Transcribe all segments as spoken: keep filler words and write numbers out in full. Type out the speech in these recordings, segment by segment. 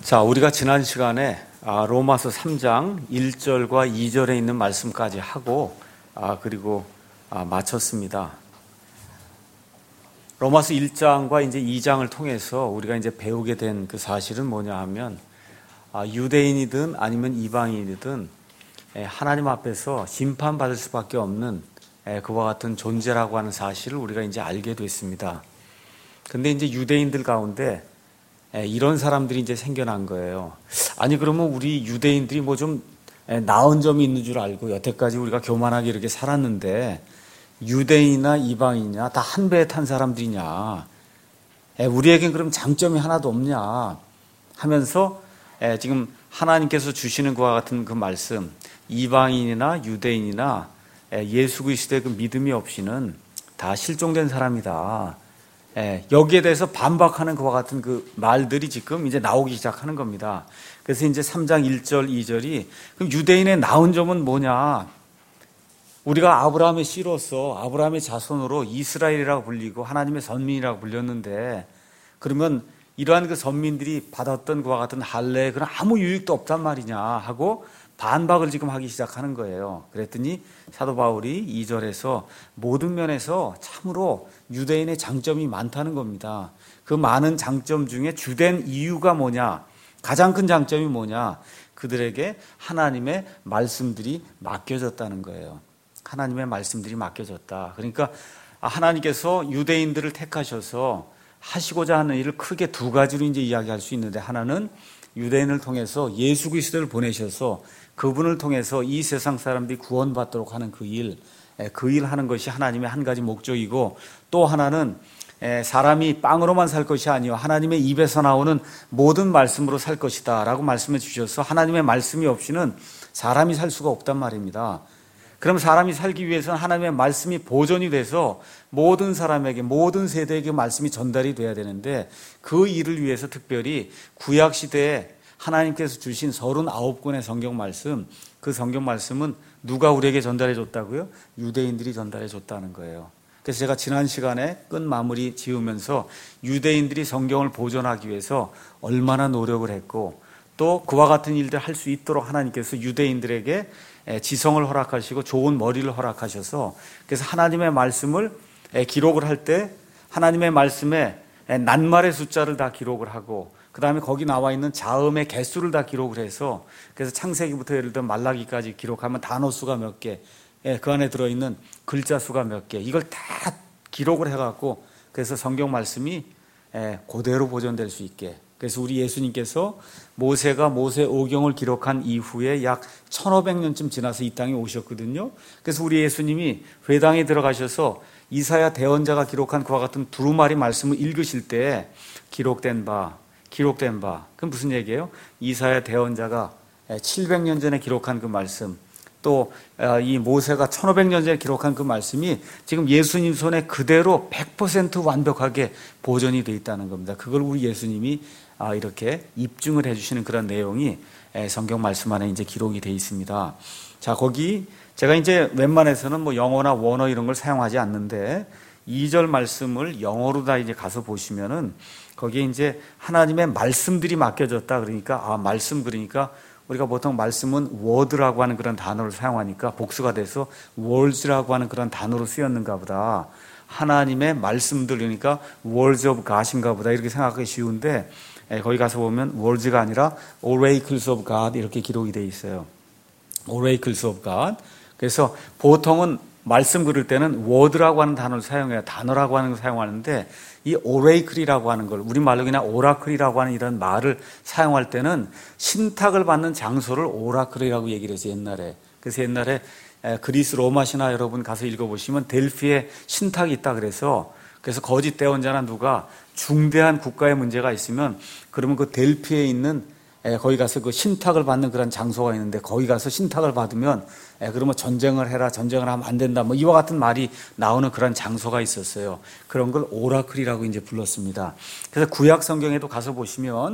자, 우리가 지난 시간에 아, 로마서 삼 장 일 절과 이 절에 있는 말씀까지 하고 아, 그리고 아, 마쳤습니다. 로마서 일 장과 이제 이 장을 통해서 우리가 이제 배우게 된 그 사실은 뭐냐 하면 아, 유대인이든 아니면 이방인이든 에, 하나님 앞에서 심판받을 수밖에 없는 에, 그와 같은 존재라고 하는 사실을 우리가 이제 알게 됐습니다. 근데 이제 유대인들 가운데 이런 사람들이 이제 생겨난 거예요. 아니 그러면 우리 유대인들이 뭐 좀 나은 점이 있는 줄 알고 여태까지 우리가 교만하게 이렇게 살았는데 유대인이나 이방인이냐 다 한 배에 탄 사람들이냐, 우리에겐 그럼 장점이 하나도 없냐 하면서 지금 하나님께서 주시는 것과 같은 그 말씀, 이방인이나 유대인이나 예수 그리스도의 그 믿음이 없이는 다 실종된 사람이다. 예, 여기에 대해서 반박하는 그와 같은 그 말들이 지금 이제 나오기 시작하는 겁니다. 그래서 이제 삼 장 일 절 이 절이 그럼 유대인의 나은 점은 뭐냐? 우리가 아브라함의 씨로서 아브라함의 자손으로 이스라엘이라고 불리고 하나님의 선민이라고 불렸는데 그러면 이러한 그 선민들이 받았던 그와 같은 할례에 그런 아무 유익도 없단 말이냐 하고 반박을 지금 하기 시작하는 거예요. 그랬더니 사도 바울이 이 절에서 모든 면에서 참으로 유대인의 장점이 많다는 겁니다. 그 많은 장점 중에 주된 이유가 뭐냐? 가장 큰 장점이 뭐냐? 그들에게 하나님의 말씀들이 맡겨졌다는 거예요. 하나님의 말씀들이 맡겨졌다. 그러니까 하나님께서 유대인들을 택하셔서 하시고자 하는 일을 크게 두 가지로 이제 이야기할 수 있는데, 하나는 유대인을 통해서 예수 그리스도를 보내셔서 그분을 통해서 이 세상 사람들이 구원받도록 하는 그 일, 그 일 하는 것이 하나님의 한 가지 목적이고, 또 하나는 사람이 빵으로만 살 것이 아니요 하나님의 입에서 나오는 모든 말씀으로 살 것이다 라고 말씀해 주셔서 하나님의 말씀이 없이는 사람이 살 수가 없단 말입니다. 그럼 사람이 살기 위해서는 하나님의 말씀이 보존이 돼서 모든 사람에게, 모든 세대에게 말씀이 전달이 돼야 되는데, 그 일을 위해서 특별히 구약시대에 하나님께서 주신 서른아홉 권의 성경 말씀, 그 성경 말씀은 누가 우리에게 전달해 줬다고요? 유대인들이 전달해 줬다는 거예요. 그래서 제가 지난 시간에 끝 마무리 지으면서 유대인들이 성경을 보존하기 위해서 얼마나 노력을 했고, 또 그와 같은 일들 할 수 있도록 하나님께서 유대인들에게 지성을 허락하시고 좋은 머리를 허락하셔서, 그래서 하나님의 말씀을 기록을 할 때 하나님의 말씀에 낱말의 숫자를 다 기록을 하고, 그 다음에 거기 나와 있는 자음의 개수를 다 기록을 해서, 그래서 창세기부터 예를 들어 말라기까지 기록하면 단어 수가 몇 개, 그 안에 들어있는 글자 수가 몇 개, 이걸 다 기록을 해갖고 그래서 성경 말씀이 그대로 보존될 수 있게. 그래서 우리 예수님께서 모세가 모세 오경을 기록한 이후에 약 천오백 년쯤 지나서 이 땅에 오셨거든요. 그래서 우리 예수님이 회당에 들어가셔서 이사야 대언자가 기록한 그와 같은 두루마리 말씀을 읽으실 때 기록된 바, 기록된 바. 그럼 무슨 얘기예요? 이사야 대언자가 칠백 년 전에 기록한 그 말씀, 또 이 모세가 천오백 년 전에 기록한 그 말씀이 지금 예수님 손에 그대로 백 퍼센트 완벽하게 보존이 되어 있다는 겁니다. 그걸 우리 예수님이 이렇게 입증을 해주시는 그런 내용이 성경 말씀 안에 이제 기록이 되어 있습니다. 자, 거기 제가 이제 웬만해서는 뭐 영어나 원어 이런 걸 사용하지 않는데, 이 절 말씀을 영어로 다 이제 가서 보시면은 거기에 이제 하나님의 말씀들이 맡겨졌다. 그러니까 아, 말씀, 그러니까 우리가 보통 말씀은 word라고 하는 그런 단어를 사용하니까 복수가 돼서 words라고 하는 그런 단어로 쓰였는가 보다. 하나님의 말씀들, 그러니까 words of God인가 보다 이렇게 생각하기 쉬운데, 거기 가서 보면 words가 아니라 oracles of God 이렇게 기록이 되어 있어요. oracles of God. 그래서 보통은 말씀 그릴 때는 word라고 하는 단어를 사용해요. 단어라고 하는 걸 사용하는데, 이 oracle이라고 하는 걸 우리말로 그냥 오라클이라고 하는 이런 말을 사용할 때는 신탁을 받는 장소를 오라클이라고 얘기를 했어요, 옛날에. 그래서 옛날에 그리스 로마 신화 여러분 가서 읽어보시면 델피에 신탁이 있다 그래서 그래서 거짓 대언자나 누가 중대한 국가의 문제가 있으면 그러면 그 델피에 있는 거기 가서 그 신탁을 받는 그런 장소가 있는데, 거기 가서 신탁을 받으면 그러면 전쟁을 해라, 전쟁을 하면 안 된다, 뭐 이와 같은 말이 나오는 그런 장소가 있었어요. 그런 걸 오라클이라고 이제 불렀습니다. 그래서 구약 성경에도 가서 보시면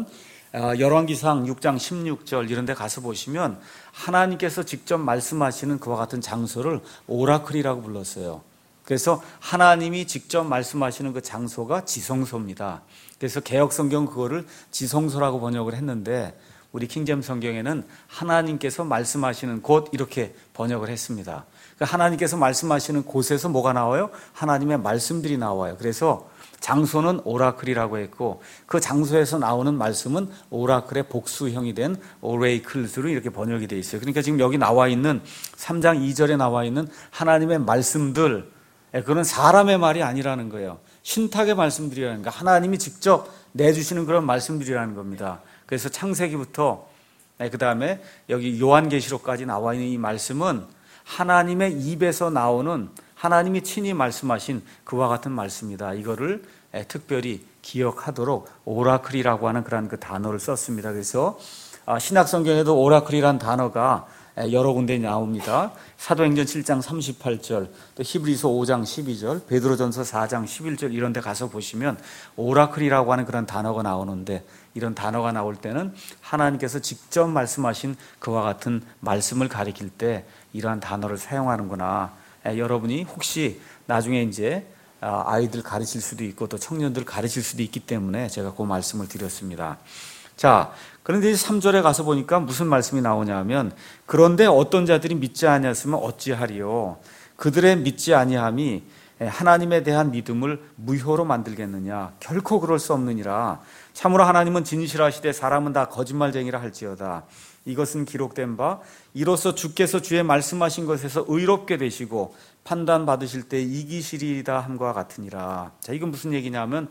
열왕기상 육 장 십육 절 이런 데 가서 보시면 하나님께서 직접 말씀하시는 그와 같은 장소를 오라클이라고 불렀어요. 그래서 하나님이 직접 말씀하시는 그 장소가 지성소입니다. 그래서 개역 성경 그거를 지성소라고 번역을 했는데 우리 킹제임 성경에는 하나님께서 말씀하시는 곳 이렇게 번역을 했습니다. 그러니까 하나님께서 말씀하시는 곳에서 뭐가 나와요? 하나님의 말씀들이 나와요. 그래서 장소는 오라클이라고 했고 그 장소에서 나오는 말씀은 오라클의 복수형이 된 오레이클스로 이렇게 번역이 되어 있어요. 그러니까 지금 여기 나와 있는 삼 장 이 절에 나와 있는 하나님의 말씀들, 그건 사람의 말이 아니라는 거예요. 신탁의 말씀들이라는 거, 하나님이 직접 내주시는 그런 말씀들이라는 겁니다. 그래서 창세기부터 그 다음에 여기 요한계시록까지 나와 있는 이 말씀은 하나님의 입에서 나오는, 하나님이 친히 말씀하신 그와 같은 말씀이다. 이거를 특별히 기억하도록 오라클이라고 하는 그런 그 단어를 썼습니다. 그래서 신약 성경에도 오라클이라는 단어가 여러 군데 나옵니다. 사도행전 칠 장 삼십팔 절, 또 히브리서 오 장 십이 절, 베드로전서 사 장 십일 절 이런 데 가서 보시면 오라클이라고 하는 그런 단어가 나오는데, 이런 단어가 나올 때는 하나님께서 직접 말씀하신 그와 같은 말씀을 가리킬 때 이러한 단어를 사용하는구나. 여러분이 혹시 나중에 이제 아이들 가르칠 수도 있고 또 청년들 가르칠 수도 있기 때문에 제가 그 말씀을 드렸습니다. 자, 그런데 이제 삼 절에 가서 보니까 무슨 말씀이 나오냐면, 그런데 어떤 자들이 믿지 아니하였으면 어찌하리요? 그들의 믿지 아니함이 하나님에 대한 믿음을 무효로 만들겠느냐? 결코 그럴 수 없느니라. 참으로 하나님은 진실하시되 사람은 다 거짓말쟁이라 할지어다. 이것은 기록된 바 이로써 주께서 주의 말씀하신 것에서 의롭게 되시고 판단받으실 때 이기시리이다 함과 같으니라. 자, 이건 무슨 얘기냐면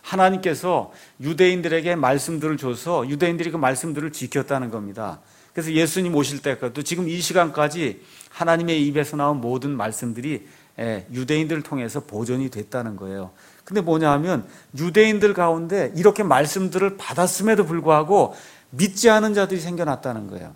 하나님께서 유대인들에게 말씀들을 줘서 유대인들이 그 말씀들을 지켰다는 겁니다. 그래서 예수님 오실 때까지도 지금 이 시간까지 하나님의 입에서 나온 모든 말씀들이 유대인들을 통해서 보존이 됐다는 거예요. 근데 뭐냐 하면 유대인들 가운데 이렇게 말씀들을 받았음에도 불구하고 믿지 않은 자들이 생겨났다는 거예요.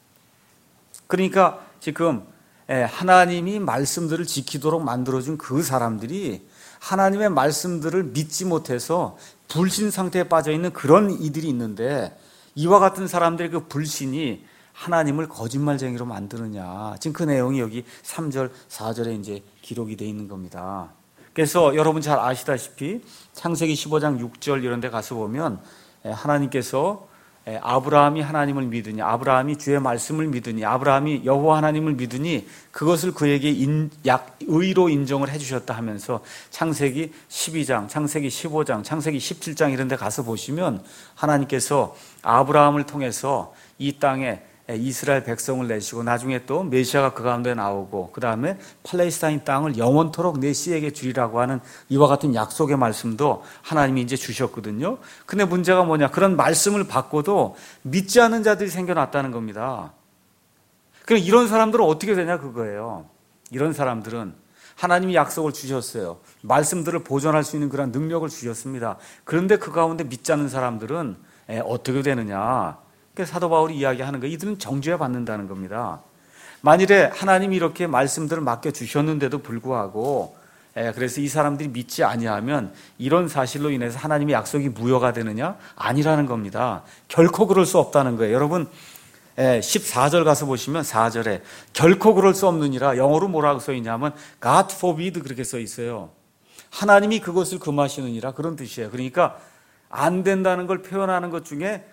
그러니까 지금 하나님이 말씀들을 지키도록 만들어준 그 사람들이 하나님의 말씀들을 믿지 못해서 불신 상태에 빠져있는 그런 이들이 있는데, 이와 같은 사람들의 그 불신이 하나님을 거짓말쟁이로 만드느냐. 지금 그 내용이 여기 삼 절, 사 절에 이제 기록이 되어 있는 겁니다. 그래서 여러분 잘 아시다시피 창세기 십오 장 육 절 이런 데 가서 보면 하나님께서 아브라함이 하나님을 믿으니, 아브라함이 주의 말씀을 믿으니, 아브라함이 여호와 하나님을 믿으니 그것을 그에게 인, 약, 의로 인정을 해주셨다 하면서 창세기 십이 장, 창세기 십오 장, 창세기 십칠 장 이런 데 가서 보시면 하나님께서 아브라함을 통해서 이 땅에 이스라엘 백성을 내시고 나중에 또 메시아가 그 가운데 나오고 그 다음에 팔레스타인 땅을 영원토록 내 씨에게 주리라고 하는 이와 같은 약속의 말씀도 하나님이 이제 주셨거든요. 근데 문제가 뭐냐, 그런 말씀을 받고도 믿지 않는 자들이 생겨났다는 겁니다. 그럼 이런 사람들은 어떻게 되냐 그거예요. 이런 사람들은 하나님이 약속을 주셨어요. 말씀들을 보존할 수 있는 그런 능력을 주셨습니다. 그런데 그 가운데 믿지 않는 사람들은 어떻게 되느냐, 사도 바울이 이야기하는 거, 이들은 정죄 받는다는 겁니다. 만일에 하나님이 이렇게 말씀들을 맡겨주셨는데도 불구하고 그래서 이 사람들이 믿지 아니하면 이런 사실로 인해서 하나님의 약속이 무효가 되느냐? 아니라는 겁니다. 결코 그럴 수 없다는 거예요. 여러분 십사 절 가서 보시면 사 절에 결코 그럴 수 없느니라, 영어로 뭐라고 써 있냐면 God forbid 그렇게 써 있어요. 하나님이 그것을 금하시느니라, 그런 뜻이에요. 그러니까 안 된다는 걸 표현하는 것 중에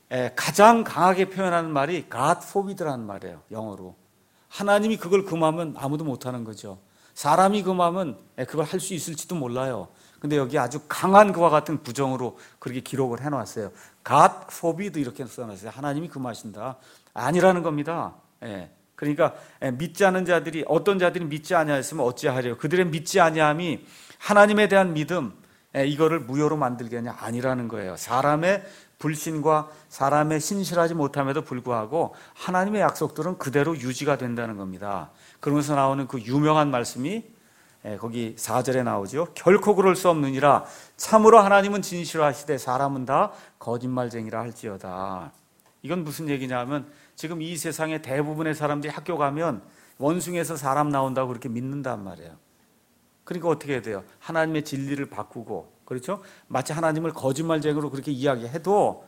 가장 강하게 표현하는 말이 God forbid라는 말이에요. 영어로. 하나님이 그걸 금하면 아무도 못하는 거죠. 사람이 금하면 그걸 할 수 있을지도 몰라요. 근데 여기 아주 강한 그와 같은 부정으로 그렇게 기록을 해놨어요. God forbid 이렇게 써놨어요. 하나님이 금하신다. 아니라는 겁니다. 그러니까 믿지 않은 자들이, 어떤 자들이 믿지 아니하였으면 어찌하리요? 그들의 믿지 아니함이 하나님에 대한 믿음, 이거를 무효로 만들겠냐? 아니라는 거예요. 사람의 불신과 사람의 신실하지 못함에도 불구하고 하나님의 약속들은 그대로 유지가 된다는 겁니다. 그러면서 나오는 그 유명한 말씀이 거기 사 절에 나오죠. 결코 그럴 수 없느니라. 참으로 하나님은 진실하시되 사람은 다 거짓말쟁이라 할지어다. 이건 무슨 얘기냐면 지금 이 세상의 대부분의 사람들이 학교 가면 원숭이에서 사람 나온다고 그렇게 믿는단 말이에요. 그러니까 어떻게 해야 돼요? 하나님의 진리를 바꾸고, 그렇죠? 마치 하나님을 거짓말쟁이로 그렇게 이야기해도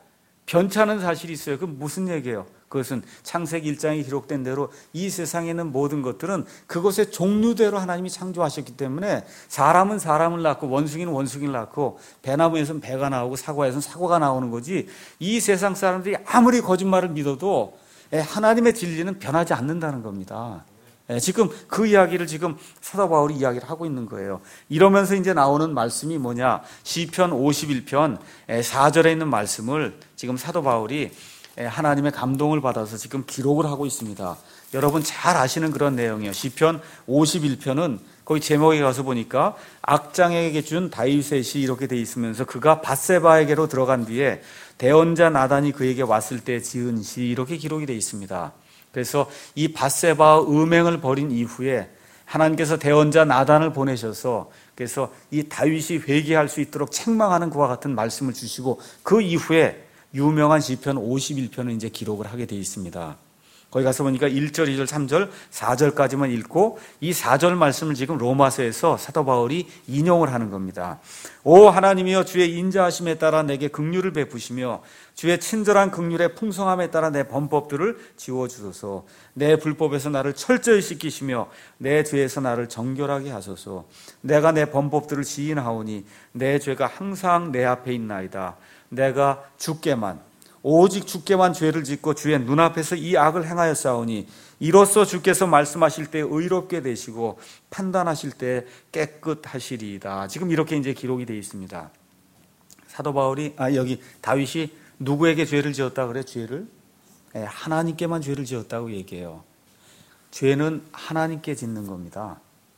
변찮은 사실이 있어요. 그 무슨 얘기예요? 그것은 창세기 일 장에 기록된 대로 이 세상에 있는 모든 것들은 그것의 종류대로 하나님이 창조하셨기 때문에 사람은 사람을 낳고 원숭이는 원숭이를 낳고 배나무에서는 배가 나오고 사과에서는 사과가 나오는 거지, 이 세상 사람들이 아무리 거짓말을 믿어도 하나님의 진리는 변하지 않는다는 겁니다. 지금 그 이야기를 지금 사도 바울이 이야기를 하고 있는 거예요. 이러면서 이제 나오는 말씀이 뭐냐? 시편 오십일 편 사 절에 있는 말씀을 지금 사도 바울이 하나님의 감동을 받아서 지금 기록을 하고 있습니다. 여러분 잘 아시는 그런 내용이에요. 시편 오십일 편은 거기 제목에 가서 보니까 악장에게 준 다윗의 시 이렇게 돼 있으면서 그가 밧세바에게로 들어간 뒤에 대언자 나단이 그에게 왔을 때 지은 시 이렇게 기록이 돼 있습니다. 그래서 이 밧세바와 음행을 벌인 이후에 하나님께서 대언자 나단을 보내셔서 그래서 이 다윗이 회개할 수 있도록 책망하는 그와 같은 말씀을 주시고 그 이후에 유명한 시편 오십일 편을 이제 기록을 하게 되어 있습니다. 거기 가서 보니까 일 절, 이 절, 삼 절, 사 절까지만 읽고 이 사 절 말씀을 지금 로마서에서 사도 바울이 인용을 하는 겁니다. 오 하나님이여, 주의 인자하심에 따라 내게 긍휼을 베푸시며 주의 친절한 긍휼의 풍성함에 따라 내 범법들을 지워주소서. 내 불법에서 나를 철저히 씻기시며 내 죄에서 나를 정결하게 하소서. 내가 내 범법들을 시인하오니 내 죄가 항상 내 앞에 있나이다. 내가 주께만 오직 주께만 죄를 짓고 주의 눈앞에서 이 악을 행하였사오니 이로써 주께서 말씀하실 때 의롭게 되시고 판단하실 때 깨끗하시리이다. 지금 이렇게 이제 기록이 되어 있습니다. 사도 바울이 아 여기 다윗이 누구에게 죄를 지었다 그래? 죄를 예, 하나님께만 죄를 지었다고 얘기해요. 죄는 하나님께 짓는 겁니다.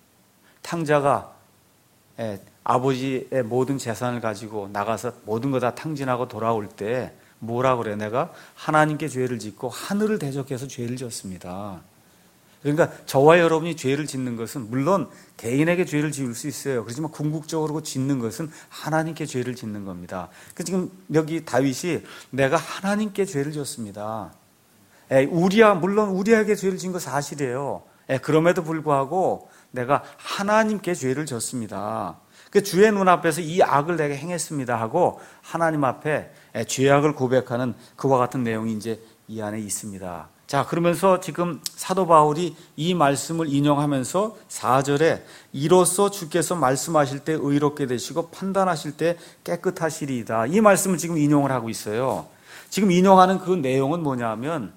탕자가 예, 아버지의 모든 재산을 가지고 나가서 모든 거 다 탕진하고 돌아올 때 뭐라 그래? 내가 하나님께 죄를 짓고 하늘을 대적해서 죄를 지었습니다. 그러니까 저와 여러분이 죄를 짓는 것은 물론 개인에게 죄를 지을 수 있어요. 그렇지만 궁극적으로 짓는 것은 하나님께 죄를 짓는 겁니다. 지금 여기 다윗이 내가 하나님께 죄를 지었습니다. 우리야 물론 우리에게 죄를 지은 거 사실이에요. 그럼에도 불구하고 내가 하나님께 죄를 졌습니다. 그 주의 눈앞에서 이 악을 내가 행했습니다 하고 하나님 앞에 죄악을 고백하는 그와 같은 내용이 이제 이 안에 있습니다. 자, 그러면서 지금 사도 바울이 이 말씀을 인용하면서 사 절에 이로써 주께서 말씀하실 때 의롭게 되시고 판단하실 때 깨끗하시리이다. 이 말씀을 지금 인용을 하고 있어요. 지금 인용하는 그 내용은 뭐냐면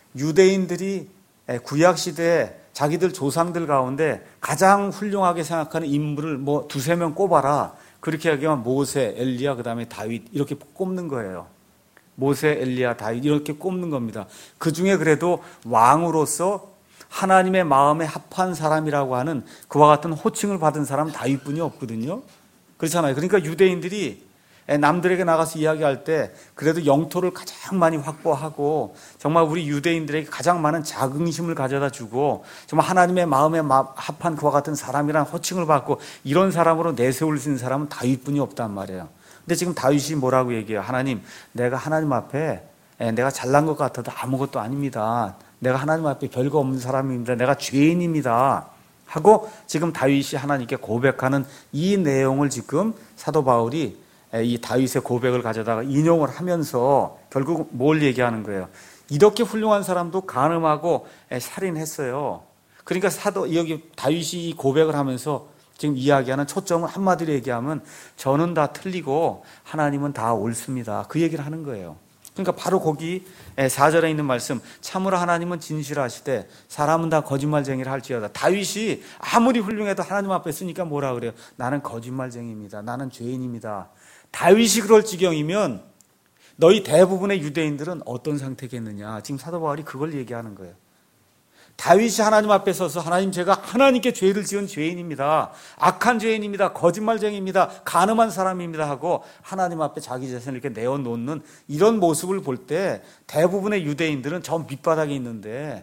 유대인들이 구약 시대에 자기들 조상들 가운데 가장 훌륭하게 생각하는 인물을 뭐 두세 명 꼽아라. 그렇게 하면 모세, 엘리야, 그 다음에 다윗 이렇게 꼽는 거예요. 모세, 엘리야, 다윗 이렇게 꼽는 겁니다. 그 중에 그래도 왕으로서 하나님의 마음에 합한 사람이라고 하는 그와 같은 호칭을 받은 사람은 다윗뿐이 없거든요. 그렇잖아요. 그러니까 유대인들이 남들에게 나가서 이야기할 때 그래도 영토를 가장 많이 확보하고 정말 우리 유대인들에게 가장 많은 자긍심을 가져다 주고 정말 하나님의 마음에 합한 그와 같은 사람이라는 호칭을 받고 이런 사람으로 내세울 수 있는 사람은 다윗뿐이 없단 말이에요. 근데 지금 다윗이 뭐라고 얘기해요? 하나님, 내가 하나님 앞에 내가 잘난 것 같아도 아무것도 아닙니다. 내가 하나님 앞에 별거 없는 사람입니다. 내가 죄인입니다. 하고 지금 다윗이 하나님께 고백하는 이 내용을 지금 사도 바울이 이 다윗의 고백을 가져다가 인용을 하면서 결국 뭘 얘기하는 거예요? 이렇게 훌륭한 사람도 간음하고 살인했어요. 그러니까 사도 여기 다윗이 이 고백을 하면서 지금 이야기하는 초점을 한마디로 얘기하면 저는 다 틀리고 하나님은 다 옳습니다. 그 얘기를 하는 거예요. 그러니까 바로 거기 사 절에 있는 말씀, 참으로 하나님은 진실하시되 사람은 다 거짓말쟁이를 할지어다. 다윗이 아무리 훌륭해도 하나님 앞에 쓰니까 뭐라 그래요? 나는 거짓말쟁이입니다. 나는 죄인입니다. 다윗이 그럴 지경이면 너희 대부분의 유대인들은 어떤 상태겠느냐. 지금 사도 바울이 그걸 얘기하는 거예요. 다윗이 하나님 앞에 서서 하나님, 제가 하나님께 죄를 지은 죄인입니다. 악한 죄인입니다. 거짓말쟁이입니다. 간음한 사람입니다 하고 하나님 앞에 자기 자신을 이렇게 내어놓는 이런 모습을 볼 때 대부분의 유대인들은 저 밑바닥에 있는데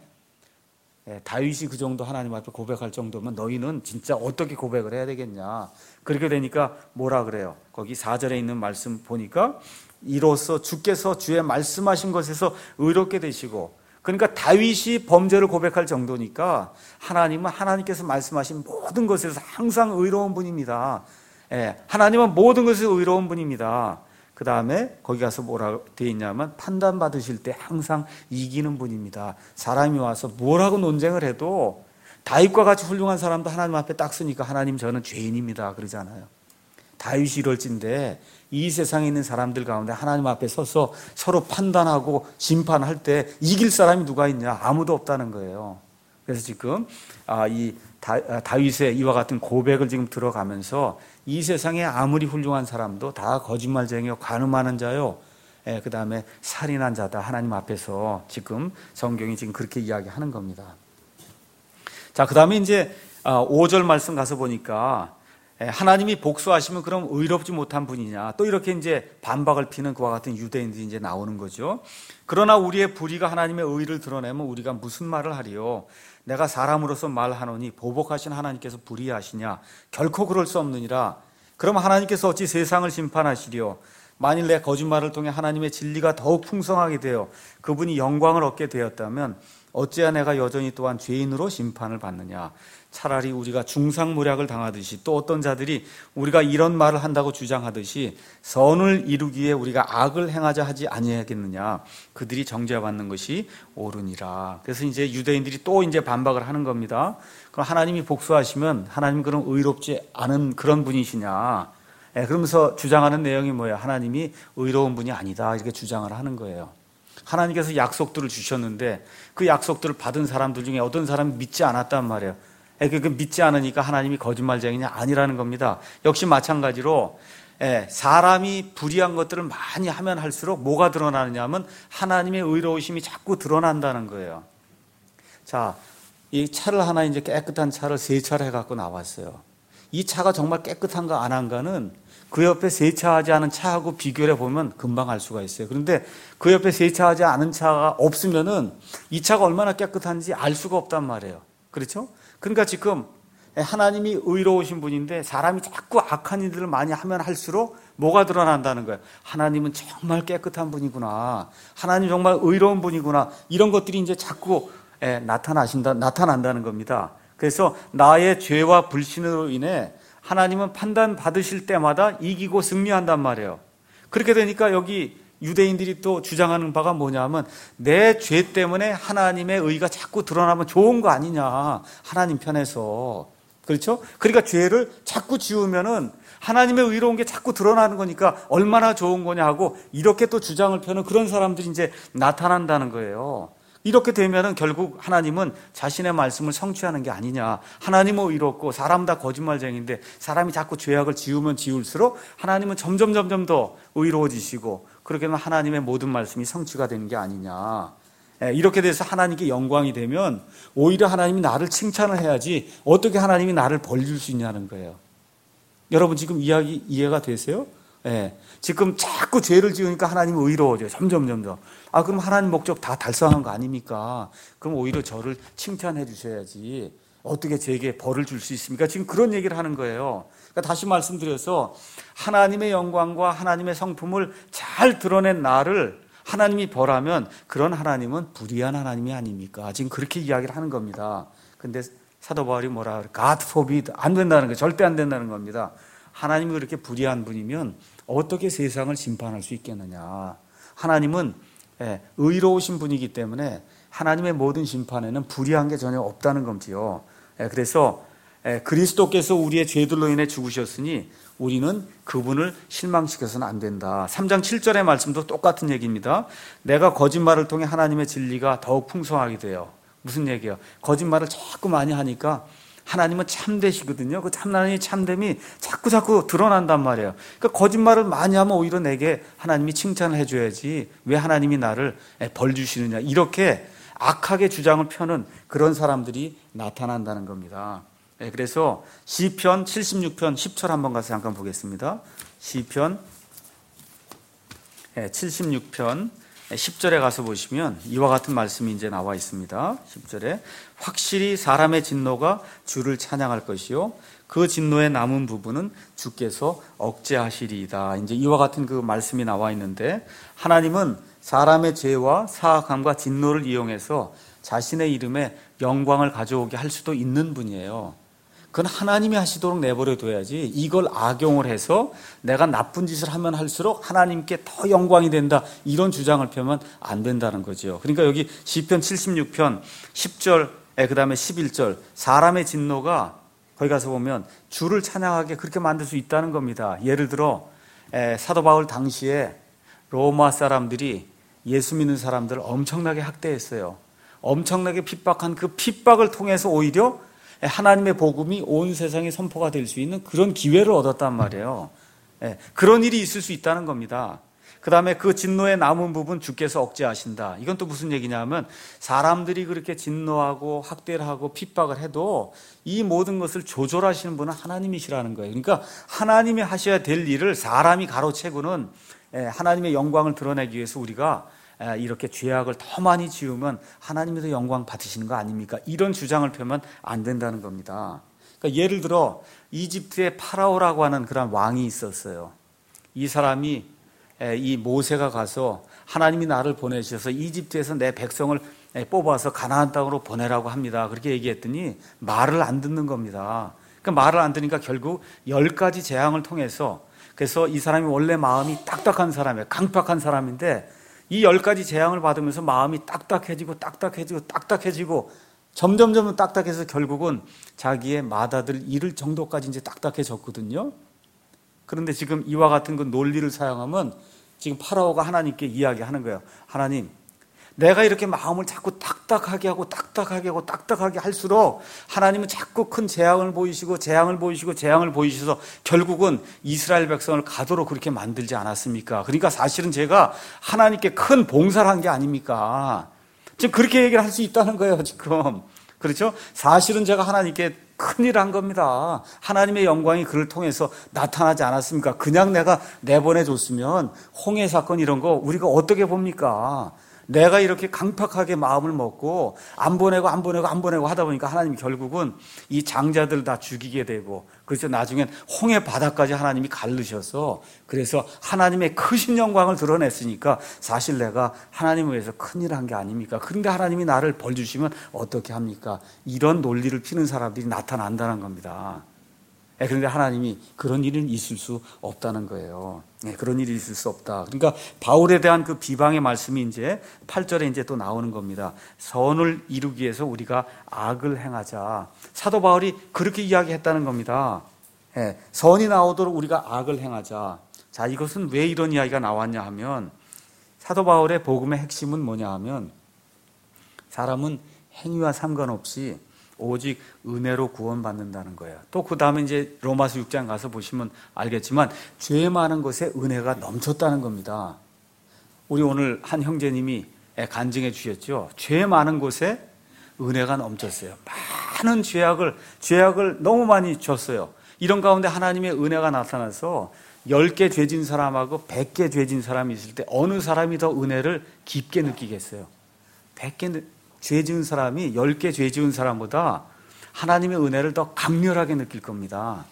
다윗이 그 정도 하나님 앞에 고백할 정도면 너희는 진짜 어떻게 고백을 해야 되겠냐. 그렇게 되니까 뭐라 그래요? 거기 사 절에 있는 말씀 보니까 이로써 주께서 주의 말씀하신 것에서 의롭게 되시고, 그러니까 다윗이 범죄를 고백할 정도니까 하나님은 하나님께서 말씀하신 모든 것에서 항상 의로운 분입니다. 예, 하나님은 모든 것에서 의로운 분입니다. 그 다음에 거기 가서 뭐라고 되어 있냐면 판단받으실 때 항상 이기는 분입니다. 사람이 와서 뭐라고 논쟁을 해도 다윗과 같이 훌륭한 사람도 하나님 앞에 딱 서니까 하나님 저는 죄인입니다 그러잖아요. 다윗이 이럴진데 이 세상에 있는 사람들 가운데 하나님 앞에 서서 서로 판단하고 심판할 때 이길 사람이 누가 있냐? 아무도 없다는 거예요. 그래서 지금 이 다윗의 이와 같은 고백을 지금 들어가면서 이 세상에 아무리 훌륭한 사람도 다 거짓말쟁이요, 간음하는 자요, 그 다음에 살인한 자다. 하나님 앞에서 지금 성경이 지금 그렇게 이야기하는 겁니다. 자, 그 다음에 이제 오 절 말씀 가서 보니까 하나님이 복수하시면 그럼 의롭지 못한 분이냐, 또 이렇게 이제 반박을 피는 그와 같은 유대인들이 이제 나오는 거죠. 그러나 우리의 불의가 하나님의 의를 드러내면 우리가 무슨 말을 하리요? 내가 사람으로서 말하노니 보복하신 하나님께서 불의하시냐? 결코 그럴 수 없느니라. 그럼 하나님께서 어찌 세상을 심판하시리요? 만일 내 거짓말을 통해 하나님의 진리가 더욱 풍성하게 되어 그분이 영광을 얻게 되었다면 어찌야 내가 여전히 또한 죄인으로 심판을 받느냐? 차라리 우리가 중상모략을 당하듯이, 또 어떤 자들이 우리가 이런 말을 한다고 주장하듯이 선을 이루기 위해 우리가 악을 행하자 하지 아니하겠느냐? 그들이 정죄받는 것이 옳으니라. 그래서 이제 유대인들이 또 이제 반박을 하는 겁니다. 그럼 하나님이 복수하시면 하나님 그럼 의롭지 않은 그런 분이시냐? 예, 그러면서 주장하는 내용이 뭐예요? 하나님이 의로운 분이 아니다, 이렇게 주장을 하는 거예요. 하나님께서 약속들을 주셨는데 그 약속들을 받은 사람들 중에 어떤 사람이 믿지 않았단 말이에요. 그 믿지 않으니까 하나님이 거짓말쟁이냐? 아니라는 겁니다. 역시 마찬가지로 사람이 불의한 것들을 많이 하면 할수록 뭐가 드러나느냐 하면 하나님의 의로우심이 자꾸 드러난다는 거예요. 자, 이 차를 하나 이제 깨끗한 차를 세차를 해갖고 나왔어요. 이 차가 정말 깨끗한가 안 한가는 그 옆에 세차하지 않은 차하고 비교해 보면 금방 알 수가 있어요. 그런데 그 옆에 세차하지 않은 차가 없으면은 이 차가 얼마나 깨끗한지 알 수가 없단 말이에요. 그렇죠? 그러니까 지금 하나님이 의로우신 분인데 사람이 자꾸 악한 일들을 많이 하면 할수록 뭐가 드러난다는 거예요? 하나님은 정말 깨끗한 분이구나. 하나님 정말 의로운 분이구나. 이런 것들이 이제 자꾸 나타나신다, 나타난다는 겁니다. 그래서 나의 죄와 불신으로 인해 하나님은 판단 받으실 때마다 이기고 승리한단 말이에요. 그렇게 되니까 여기 유대인들이 또 주장하는 바가 뭐냐면 내 죄 때문에 하나님의 의가 자꾸 드러나면 좋은 거 아니냐, 하나님 편에서. 그렇죠? 그러니까 죄를 자꾸 지우면은 하나님의 의로운 게 자꾸 드러나는 거니까 얼마나 좋은 거냐 하고 이렇게 또 주장을 펴는 그런 사람들이 이제 나타난다는 거예요. 이렇게 되면은 결국 하나님은 자신의 말씀을 성취하는 게 아니냐. 하나님은 의롭고 사람 다 거짓말쟁이인데 사람이 자꾸 죄악을 지우면 지울수록 하나님은 점점 점점 더 의로워지시고 그렇게 되면 하나님의 모든 말씀이 성취가 되는 게 아니냐. 이렇게 돼서 하나님께 영광이 되면 오히려 하나님이 나를 칭찬을 해야지 어떻게 하나님이 나를 벌줄 수 있냐는 거예요. 여러분 지금 이야기 이해가 되세요? 예. 지금 자꾸 죄를 지으니까 하나님은 의로워져요. 점점 점점. 아, 그럼 하나님 목적 다 달성한 거 아닙니까? 그럼 오히려 저를 칭찬해 주셔야지. 어떻게 제게 벌을 줄 수 있습니까? 지금 그런 얘기를 하는 거예요. 그러니까 다시 말씀드려서 하나님의 영광과 하나님의 성품을 잘 드러낸 나를 하나님이 벌하면 그런 하나님은 불의한 하나님이 아닙니까? 지금 그렇게 이야기를 하는 겁니다. 근데 사도 바울이 뭐라 그래? God forbid. 안 된다는 거예요. 절대 안 된다는 겁니다. 하나님이 그렇게 불의한 분이면 어떻게 세상을 심판할 수 있겠느냐. 하나님은 의로우신 분이기 때문에 하나님의 모든 심판에는 불의한 게 전혀 없다는 거지요. 그래서 그리스도께서 우리의 죄들로 인해 죽으셨으니 우리는 그분을 실망시켜서는 안 된다. 삼 장 칠 절의 말씀도 똑같은 얘기입니다. 내가 거짓말을 통해 하나님의 진리가 더욱 풍성하게 돼요. 무슨 얘기예요? 거짓말을 자꾸 많이 하니까 하나님은 참되시거든요. 그 하나님의 참됨이 자꾸 자꾸 드러난단 말이에요. 그러니까 거짓말을 많이 하면 오히려 내게 하나님이 칭찬을 해줘야지 왜 하나님이 나를 벌 주시느냐, 이렇게 악하게 주장을 펴는 그런 사람들이 나타난다는 겁니다. 그래서 시편 칠십육 편 십 절 한번 가서 잠깐 보겠습니다. 시편 칠십육 편 십 절에 가서 보시면 이와 같은 말씀이 이제 나와 있습니다. 십 절에 확실히 사람의 진노가 주를 찬양할 것이요 그 진노의 남은 부분은 주께서 억제하시리이다. 이제 이와 같은 그 말씀이 나와 있는데 하나님은 사람의 죄와 사악함과 진노를 이용해서 자신의 이름에 영광을 가져오게 할 수도 있는 분이에요. 그건 하나님이 하시도록 내버려 둬야지 이걸 악용을 해서 내가 나쁜 짓을 하면 할수록 하나님께 더 영광이 된다, 이런 주장을 펴면 안 된다는 거죠. 그러니까 여기 시편 칠십육 편 십 절 그 다음에 십일 절, 사람의 진노가 거기 가서 보면 주를 찬양하게 그렇게 만들 수 있다는 겁니다. 예를 들어 사도 바울 당시에 로마 사람들이 예수 믿는 사람들을 엄청나게 학대했어요. 엄청나게 핍박한 그 핍박을 통해서 오히려 하나님의 복음이 온 세상에 선포가 될 수 있는 그런 기회를 얻었단 말이에요. 그런 일이 있을 수 있다는 겁니다. 그 다음에 그 진노에 남은 부분 주께서 억제하신다. 이건 또 무슨 얘기냐면 사람들이 그렇게 진노하고 학대를 하고 핍박을 해도 이 모든 것을 조절하시는 분은 하나님이시라는 거예요. 그러니까 하나님이 하셔야 될 일을 사람이 가로채고는 하나님의 영광을 드러내기 위해서 우리가 이렇게 죄악을 더 많이 지으면 하나님이 더 영광 받으시는 거 아닙니까? 이런 주장을 펴면 안 된다는 겁니다. 그러니까 예를 들어 이집트에 파라오라고 하는 그런 왕이 있었어요. 이 사람이 이 모세가 가서 하나님이 나를 보내셔서 이집트에서 내 백성을 뽑아서 가나안 땅으로 보내라고 합니다. 그렇게 얘기했더니 말을 안 듣는 겁니다. 그 말을 안 듣으니까 결국 열 가지 재앙을 통해서, 그래서 이 사람이 원래 마음이 딱딱한 사람이에요. 강팍한 사람인데 이 열 가지 재앙을 받으면서 마음이 딱딱해지고 딱딱해지고 딱딱해지고 점점점 딱딱해서 결국은 자기의 맏아들 잃을 정도까지 이제 딱딱해졌거든요. 그런데 지금 이와 같은 그 논리를 사용하면 지금 파라오가 하나님께 이야기하는 거예요. 하나님, 내가 이렇게 마음을 자꾸 딱딱하게 하고 딱딱하게 하고 딱딱하게 할수록 하나님은 자꾸 큰 재앙을 보이시고 재앙을 보이시고 재앙을 보이셔서 결국은 이스라엘 백성을 가도록 그렇게 만들지 않았습니까? 그러니까 사실은 제가 하나님께 큰 봉사를 한 게 아닙니까? 지금 그렇게 얘기를 할 수 있다는 거예요, 지금. 그렇죠? 사실은 제가 하나님께 큰일 한 겁니다. 하나님의 영광이 그를 통해서 나타나지 않았습니까? 그냥 내가 내보내줬으면 홍해 사건 이런 거 우리가 어떻게 봅니까? 내가 이렇게 강팍하게 마음을 먹고 안 보내고 안 보내고 안 보내고 하다 보니까 하나님이 결국은 이 장자들 다 죽이게 되고, 그래서 나중엔 홍해 바다까지 하나님이 가르셔서, 그래서 하나님의 크신 영광을 드러냈으니까 사실 내가 하나님을 위해서 큰일 한 게 아닙니까? 그런데 하나님이 나를 벌 주시면 어떻게 합니까? 이런 논리를 피는 사람들이 나타난다는 겁니다. 그런데 하나님이 그런 일은 있을 수 없다는 거예요. 그런 일이 있을 수 없다. 그러니까 바울에 대한 그 비방의 말씀이 이제 팔 절에 이제 또 나오는 겁니다. 선을 이루기 위해서 우리가 악을 행하자. 사도 바울이 그렇게 이야기했다는 겁니다. 선이 나오도록 우리가 악을 행하자. 자, 이것은 왜 이런 이야기가 나왔냐 하면, 사도 바울의 복음의 핵심은 뭐냐 하면, 사람은 행위와 상관없이 오직 은혜로 구원받는다는 거예요. 또 그 다음에 이제 로마서 육 장 가서 보시면 알겠지만 죄 많은 것에 은혜가 넘쳤다는 겁니다. 우리 오늘 한 형제님이 간증해 주셨죠. 죄 많은 곳에 은혜가 넘쳤어요. 많은 죄악을 죄악을 너무 많이 줬어요. 이런 가운데 하나님의 은혜가 나타나서 열 개 죄진 사람하고 백 개 죄진 사람이 있을 때 어느 사람이 더 은혜를 깊게 느끼겠어요? 백 개 죄 지은 사람이 열 개 죄 지은 사람보다 하나님의 은혜를 더 강렬하게 느낄 겁니다.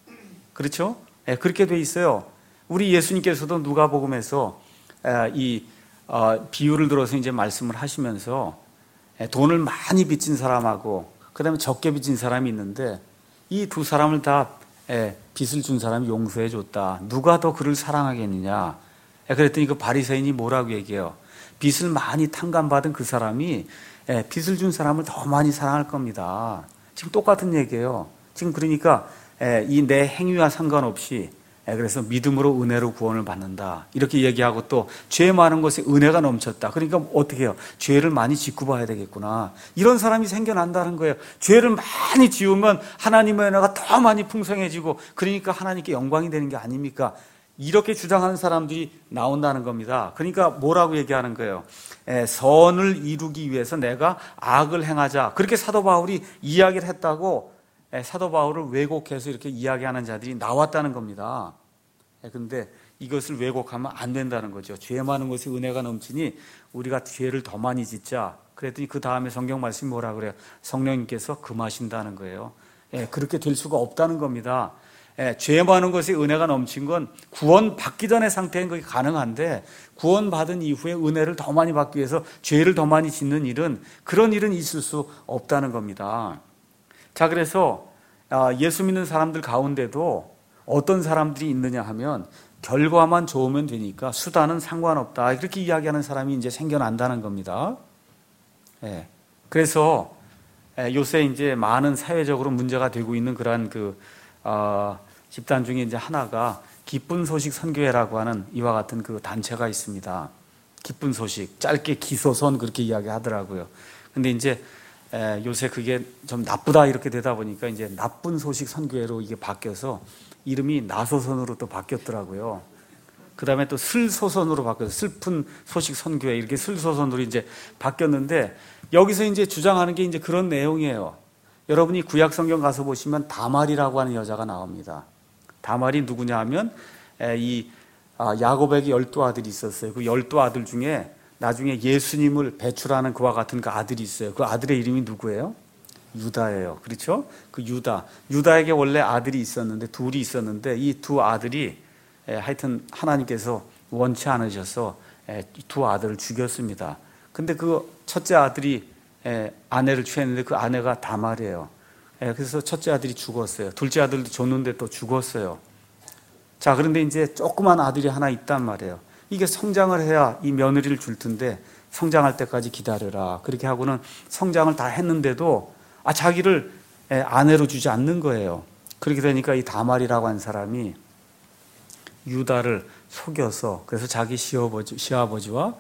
그렇죠? 네, 그렇게 돼 있어요. 우리 예수님께서도 누가복음에서 이 비유를 들어서 이제 말씀을 하시면서 돈을 많이 빚진 사람하고 그다음에 적게 빚진 사람이 있는데 이 두 사람을 다 빚을 준 사람이 용서해 줬다. 누가 더 그를 사랑하겠느냐? 그랬더니 그 바리새인이 뭐라고 얘기해요? 빚을 많이 탕감받은 그 사람이 빚을 준 사람을 더 많이 사랑할 겁니다. 지금 똑같은 얘기예요. 지금 그러니까 이 내 행위와 상관없이 그래서 믿음으로 은혜로 구원을 받는다. 이렇게 얘기하고 또 죄 많은 것에 은혜가 넘쳤다. 그러니까 어떻게 해요? 죄를 많이 짓고 봐야 되겠구나. 이런 사람이 생겨난다는 거예요. 죄를 많이 지우면 하나님의 은혜가 더 많이 풍성해지고 그러니까 하나님께 영광이 되는 게 아닙니까? 이렇게 주장하는 사람들이 나온다는 겁니다. 그러니까 뭐라고 얘기하는 거예요? 에, 선을 이루기 위해서 내가 악을 행하자. 그렇게 사도 바울이 이야기를 했다고 에, 사도 바울을 왜곡해서 이렇게 이야기하는 자들이 나왔다는 겁니다. 그런데 이것을 왜곡하면 안 된다는 거죠. 죄 많은 곳에 은혜가 넘치니 우리가 죄를 더 많이 짓자. 그랬더니 그 다음에 성경 말씀이 뭐라 그래요? 성령님께서 금하신다는 거예요. 에, 그렇게 될 수가 없다는 겁니다. 예, 죄 많은 것에 은혜가 넘친 건 구원 받기 전의 상태인 것이 가능한데 구원 받은 이후에 은혜를 더 많이 받기 위해서 죄를 더 많이 짓는 일은 그런 일은 있을 수 없다는 겁니다. 자, 그래서 예수 믿는 사람들 가운데도 어떤 사람들이 있느냐 하면 결과만 좋으면 되니까 수단은 상관없다, 이렇게 이야기하는 사람이 이제 생겨난다는 겁니다. 예. 그래서 요새 이제 많은 사회적으로 문제가 되고 있는 그러한 그 어, 집단 중에 이제 하나가 기쁜 소식 선교회라고 하는 이와 같은 그 단체가 있습니다. 기쁜 소식, 짧게 기소선 그렇게 이야기하더라고요. 근데 이제 에, 요새 그게 좀 나쁘다 이렇게 되다 보니까 이제 나쁜 소식 선교회로 이게 바뀌어서 이름이 나소선으로 또 바뀌었더라고요. 그 다음에 또 슬소선으로 바뀌어서 슬픈 소식 선교회, 이렇게 슬소선으로 이제 바뀌었는데, 여기서 이제 주장하는 게 이제 그런 내용이에요. 여러분이 구약 성경 가서 보시면 다말이라고 하는 여자가 나옵니다. 다말이 누구냐 하면 이 야곱에게 열두 아들이 있었어요. 그 열두 아들 중에 나중에 예수님을 배출하는 그와 같은 그 아들이 있어요. 그 아들의 이름이 누구예요? 유다예요. 그렇죠? 그 유다. 유다에게 원래 아들이 있었는데, 둘이 있었는데, 이 두 아들이 하여튼 하나님께서 원치 않으셔서 두 아들을 죽였습니다. 근데 그 첫째 아들이 아내를 취했는데 그 아내가 다말이에요. 그래서 첫째 아들이 죽었어요. 둘째 아들도 줬는데 또 죽었어요. 자, 그런데 이제 조그만 아들이 하나 있단 말이에요. 이게 성장을 해야 이 며느리를 줄 텐데 성장할 때까지 기다려라. 그렇게 하고는 성장을 다 했는데도 아, 자기를 아내로 주지 않는 거예요. 그렇게 되니까 이 다말이라고 하는 사람이 유다를 속여서, 그래서 자기 시아버지, 시아버지와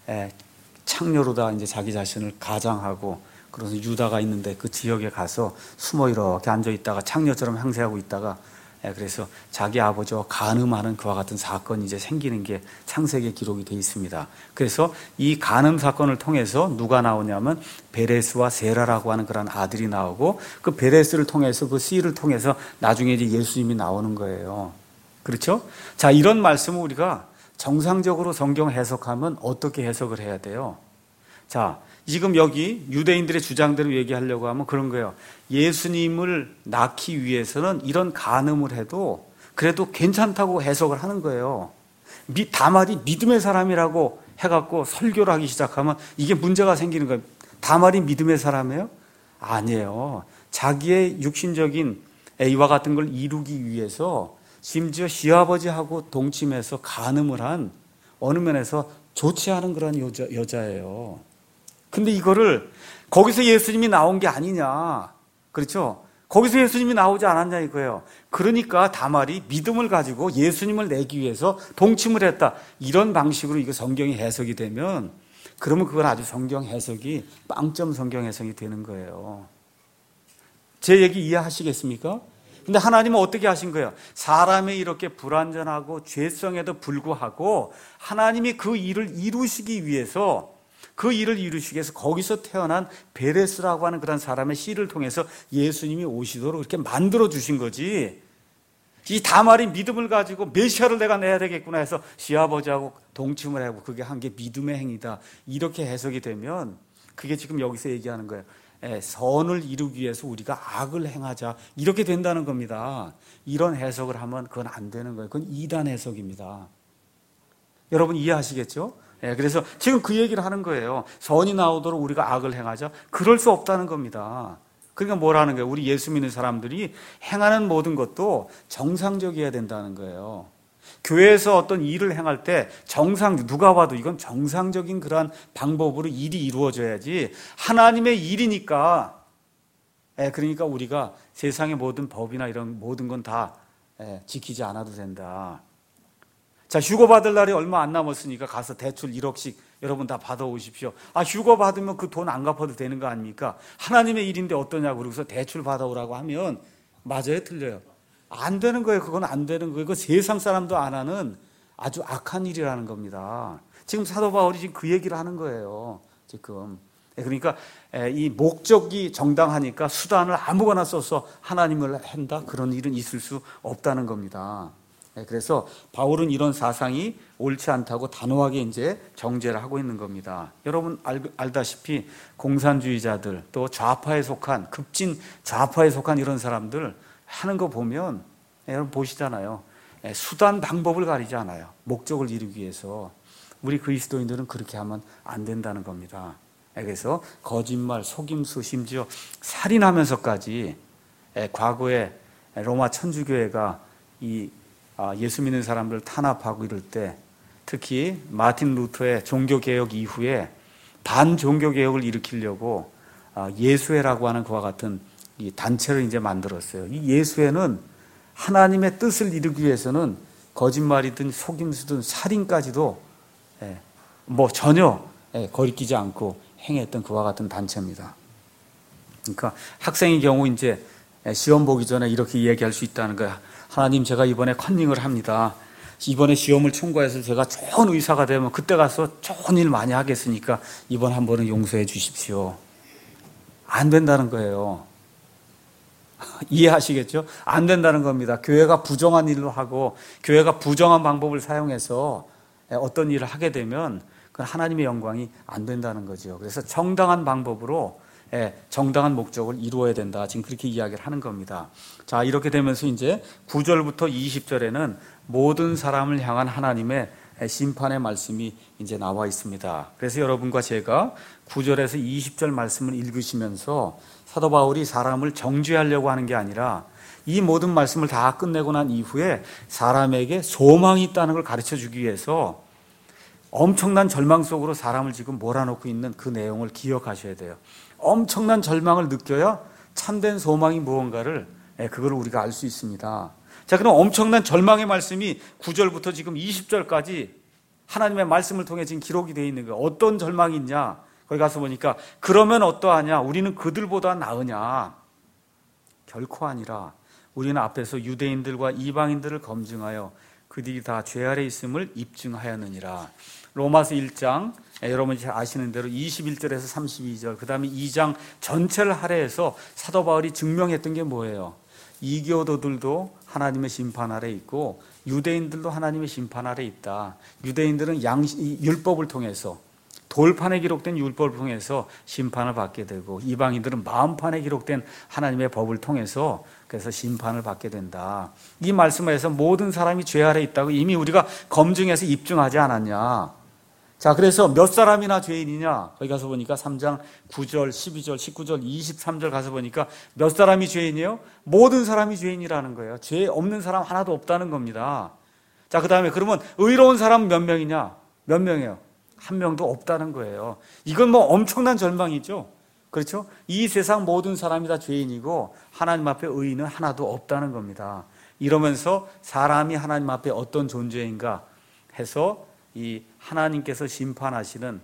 창녀로다 이제 자기 자신을 가장하고, 그래서 유다가 있는데 그 지역에 가서 숨어 이렇게 앉아 있다가 창녀처럼 행세하고 있다가, 그래서 자기 아버지와 간음하는 그와 같은 사건이 이제 생기는 게 창세기에 기록이 되어 있습니다. 그래서 이 간음 사건을 통해서 누가 나오냐면 베레스와 세라라고 하는 그런 아들이 나오고, 그 베레스를 통해서, 그 씨를 통해서 나중에 이제 예수님이 나오는 거예요. 그렇죠? 자, 이런 말씀을 우리가 정상적으로 성경 해석하면 어떻게 해석을 해야 돼요? 자, 지금 여기 유대인들의 주장대로 얘기하려고 하면 그런 거예요. 예수님을 낳기 위해서는 이런 간음을 해도 그래도 괜찮다고 해석을 하는 거예요. 다말이 믿음의 사람이라고 해갖고 설교를 하기 시작하면 이게 문제가 생기는 거예요. 다말이 믿음의 사람이에요? 아니에요. 자기의 육신적인 이와 같은 걸 이루기 위해서 심지어 시아버지하고 동침해서 간음을 한, 어느 면에서 좋지 않은 그런 여자, 여자예요. 근데 이거를 거기서 예수님이 나온 게 아니냐. 그렇죠? 거기서 예수님이 나오지 않았냐 이거예요. 그러니까 다말이 믿음을 가지고 예수님을 내기 위해서 동침을 했다. 이런 방식으로 이거 성경이 해석이 되면, 그러면 그건 아주 성경 해석이 빵점 성경 해석이 되는 거예요. 제 얘기 이해하시겠습니까? 근데 하나님은 어떻게 하신 거예요? 사람이 이렇게 불완전하고 죄성에도 불구하고 하나님이 그 일을 이루시기 위해서, 그 일을 이루시기 위해서 거기서 태어난 베레스라고 하는 그런 사람의 씨를 통해서 예수님이 오시도록 이렇게 만들어 주신 거지. 이 다말이 믿음을 가지고 메시아를 내가 내야 되겠구나 해서 시아버지하고 동침을 하고 그게 한 게 믿음의 행위다, 이렇게 해석이 되면 그게 지금 여기서 얘기하는 거예요. 선을 이루기 위해서 우리가 악을 행하자, 이렇게 된다는 겁니다. 이런 해석을 하면 그건 안 되는 거예요. 그건 이단 해석입니다. 여러분 이해하시겠죠? 예, 그래서 지금 그 얘기를 하는 거예요. 선이 나오도록 우리가 악을 행하자. 그럴 수 없다는 겁니다. 그러니까 뭐라는 거예요? 우리 예수 믿는 사람들이 행하는 모든 것도 정상적이어야 된다는 거예요. 교회에서 어떤 일을 행할 때 정상, 누가 봐도 이건 정상적인 그러한 방법으로 일이 이루어져야지, 하나님의 일이니까, 예, 그러니까 우리가 세상의 모든 법이나 이런 모든 건 다 예, 지키지 않아도 된다. 자, 휴거 받을 날이 얼마 안 남았으니까 가서 대출 일억씩 여러분 다 받아오십시오. 아, 휴거 받으면 그 돈 안 갚아도 되는 거 아닙니까? 하나님의 일인데 어떠냐고 그러고서 대출 받아오라고 하면 맞아요, 틀려요? 안 되는 거예요. 그건 안 되는 거예요. 그 세상 사람도 안 하는 아주 악한 일이라는 겁니다. 지금 사도 바울이 지금 그 얘기를 하는 거예요. 지금. 그러니까 이 목적이 정당하니까 수단을 아무거나 써서 하나님을 한다? 그런 일은 있을 수 없다는 겁니다. 그래서 바울은 이런 사상이 옳지 않다고 단호하게 이제 정죄를 하고 있는 겁니다. 여러분 알, 알다시피 공산주의자들, 또 좌파에 속한, 급진 좌파에 속한 이런 사람들 하는 거 보면 여러분 보시잖아요. 수단 방법을 가리지 않아요. 목적을 이루기 위해서. 우리 그리스도인들은 그렇게 하면 안 된다는 겁니다. 그래서 거짓말, 속임수, 심지어 살인하면서까지 과거에 로마 천주교회가 이 예수 믿는 사람들을 탄압하고 이럴 때 특히 마틴 루터의 종교개혁 이후에 반종교개혁을 일으키려고 예수회라고 하는 그와 같은 이 단체를 이제 만들었어요. 이 예수회는 하나님의 뜻을 이루기 위해서는 거짓말이든 속임수든 살인까지도 뭐 전혀 거리끼지 않고 행했던 그와 같은 단체입니다. 그러니까 학생의 경우 이제 시험 보기 전에 이렇게 이야기할 수 있다는 거야. 하나님, 제가 이번에 컨닝을 합니다. 이번에 시험을 통과해서 제가 좋은 의사가 되면 그때 가서 좋은 일 많이 하겠으니까 이번 한 번은 용서해 주십시오. 안 된다는 거예요. 이해하시겠죠? 안 된다는 겁니다. 교회가 부정한 일로 하고 교회가 부정한 방법을 사용해서 어떤 일을 하게 되면 그건 하나님의 영광이 안 된다는 거죠. 그래서 정당한 방법으로 정당한 목적을 이루어야 된다. 지금 그렇게 이야기를 하는 겁니다. 자, 이렇게 되면서 이제 구 절부터 이십 절에는 모든 사람을 향한 하나님의 심판의 말씀이 이제 나와 있습니다. 그래서 여러분과 제가 구 절에서 이십 절 말씀을 읽으시면서 사도 바울이 사람을 정죄하려고 하는 게 아니라 이 모든 말씀을 다 끝내고 난 이후에 사람에게 소망이 있다는 걸 가르쳐 주기 위해서 엄청난 절망 속으로 사람을 지금 몰아넣고 있는 그 내용을 기억하셔야 돼요. 엄청난 절망을 느껴야 참된 소망이 무언가를, 그걸 우리가 알 수 있습니다. 자, 그럼 엄청난 절망의 말씀이 구 절부터 지금 이십 절까지 하나님의 말씀을 통해 지금 기록이 되어 있는 거예요. 어떤 절망이 있냐? 거기 가서 보니까 그러면 어떠하냐? 우리는 그들보다 나으냐? 결코 아니라 우리는 앞에서 유대인들과 이방인들을 검증하여 그들이 다 죄 아래 있음을 입증하였느니라. 로마서 일 장, 여러분이 잘 아시는 대로 이십일 절에서 삼십이 절, 그 다음에 이 장 전체를 할애해서 사도 바울이 증명했던 게 뭐예요? 이교도들도 하나님의 심판 아래 있고 유대인들도 하나님의 심판 아래 있다. 유대인들은 양, 율법을 통해서, 돌판에 기록된 율법을 통해서 심판을 받게 되고 이방인들은 마음판에 기록된 하나님의 법을 통해서 그래서 심판을 받게 된다. 이 말씀에서 모든 사람이 죄 아래 있다고 이미 우리가 검증해서 입증하지 않았냐? 자, 그래서 몇 사람이나 죄인이냐? 거기 가서 보니까 삼 장 구 절, 십이 절, 십구 절, 이십삼 절 가서 보니까 몇 사람이 죄인이에요? 모든 사람이 죄인이라는 거예요. 죄 없는 사람 하나도 없다는 겁니다. 자, 그 다음에 그러면 의로운 사람 몇 명이냐? 몇 명이에요? 한 명도 없다는 거예요. 이건 뭐 엄청난 절망이죠. 그렇죠? 이 세상 모든 사람이 다 죄인이고 하나님 앞에 의인은 하나도 없다는 겁니다. 이러면서 사람이 하나님 앞에 어떤 존재인가 해서 이 하나님께서 심판하시는,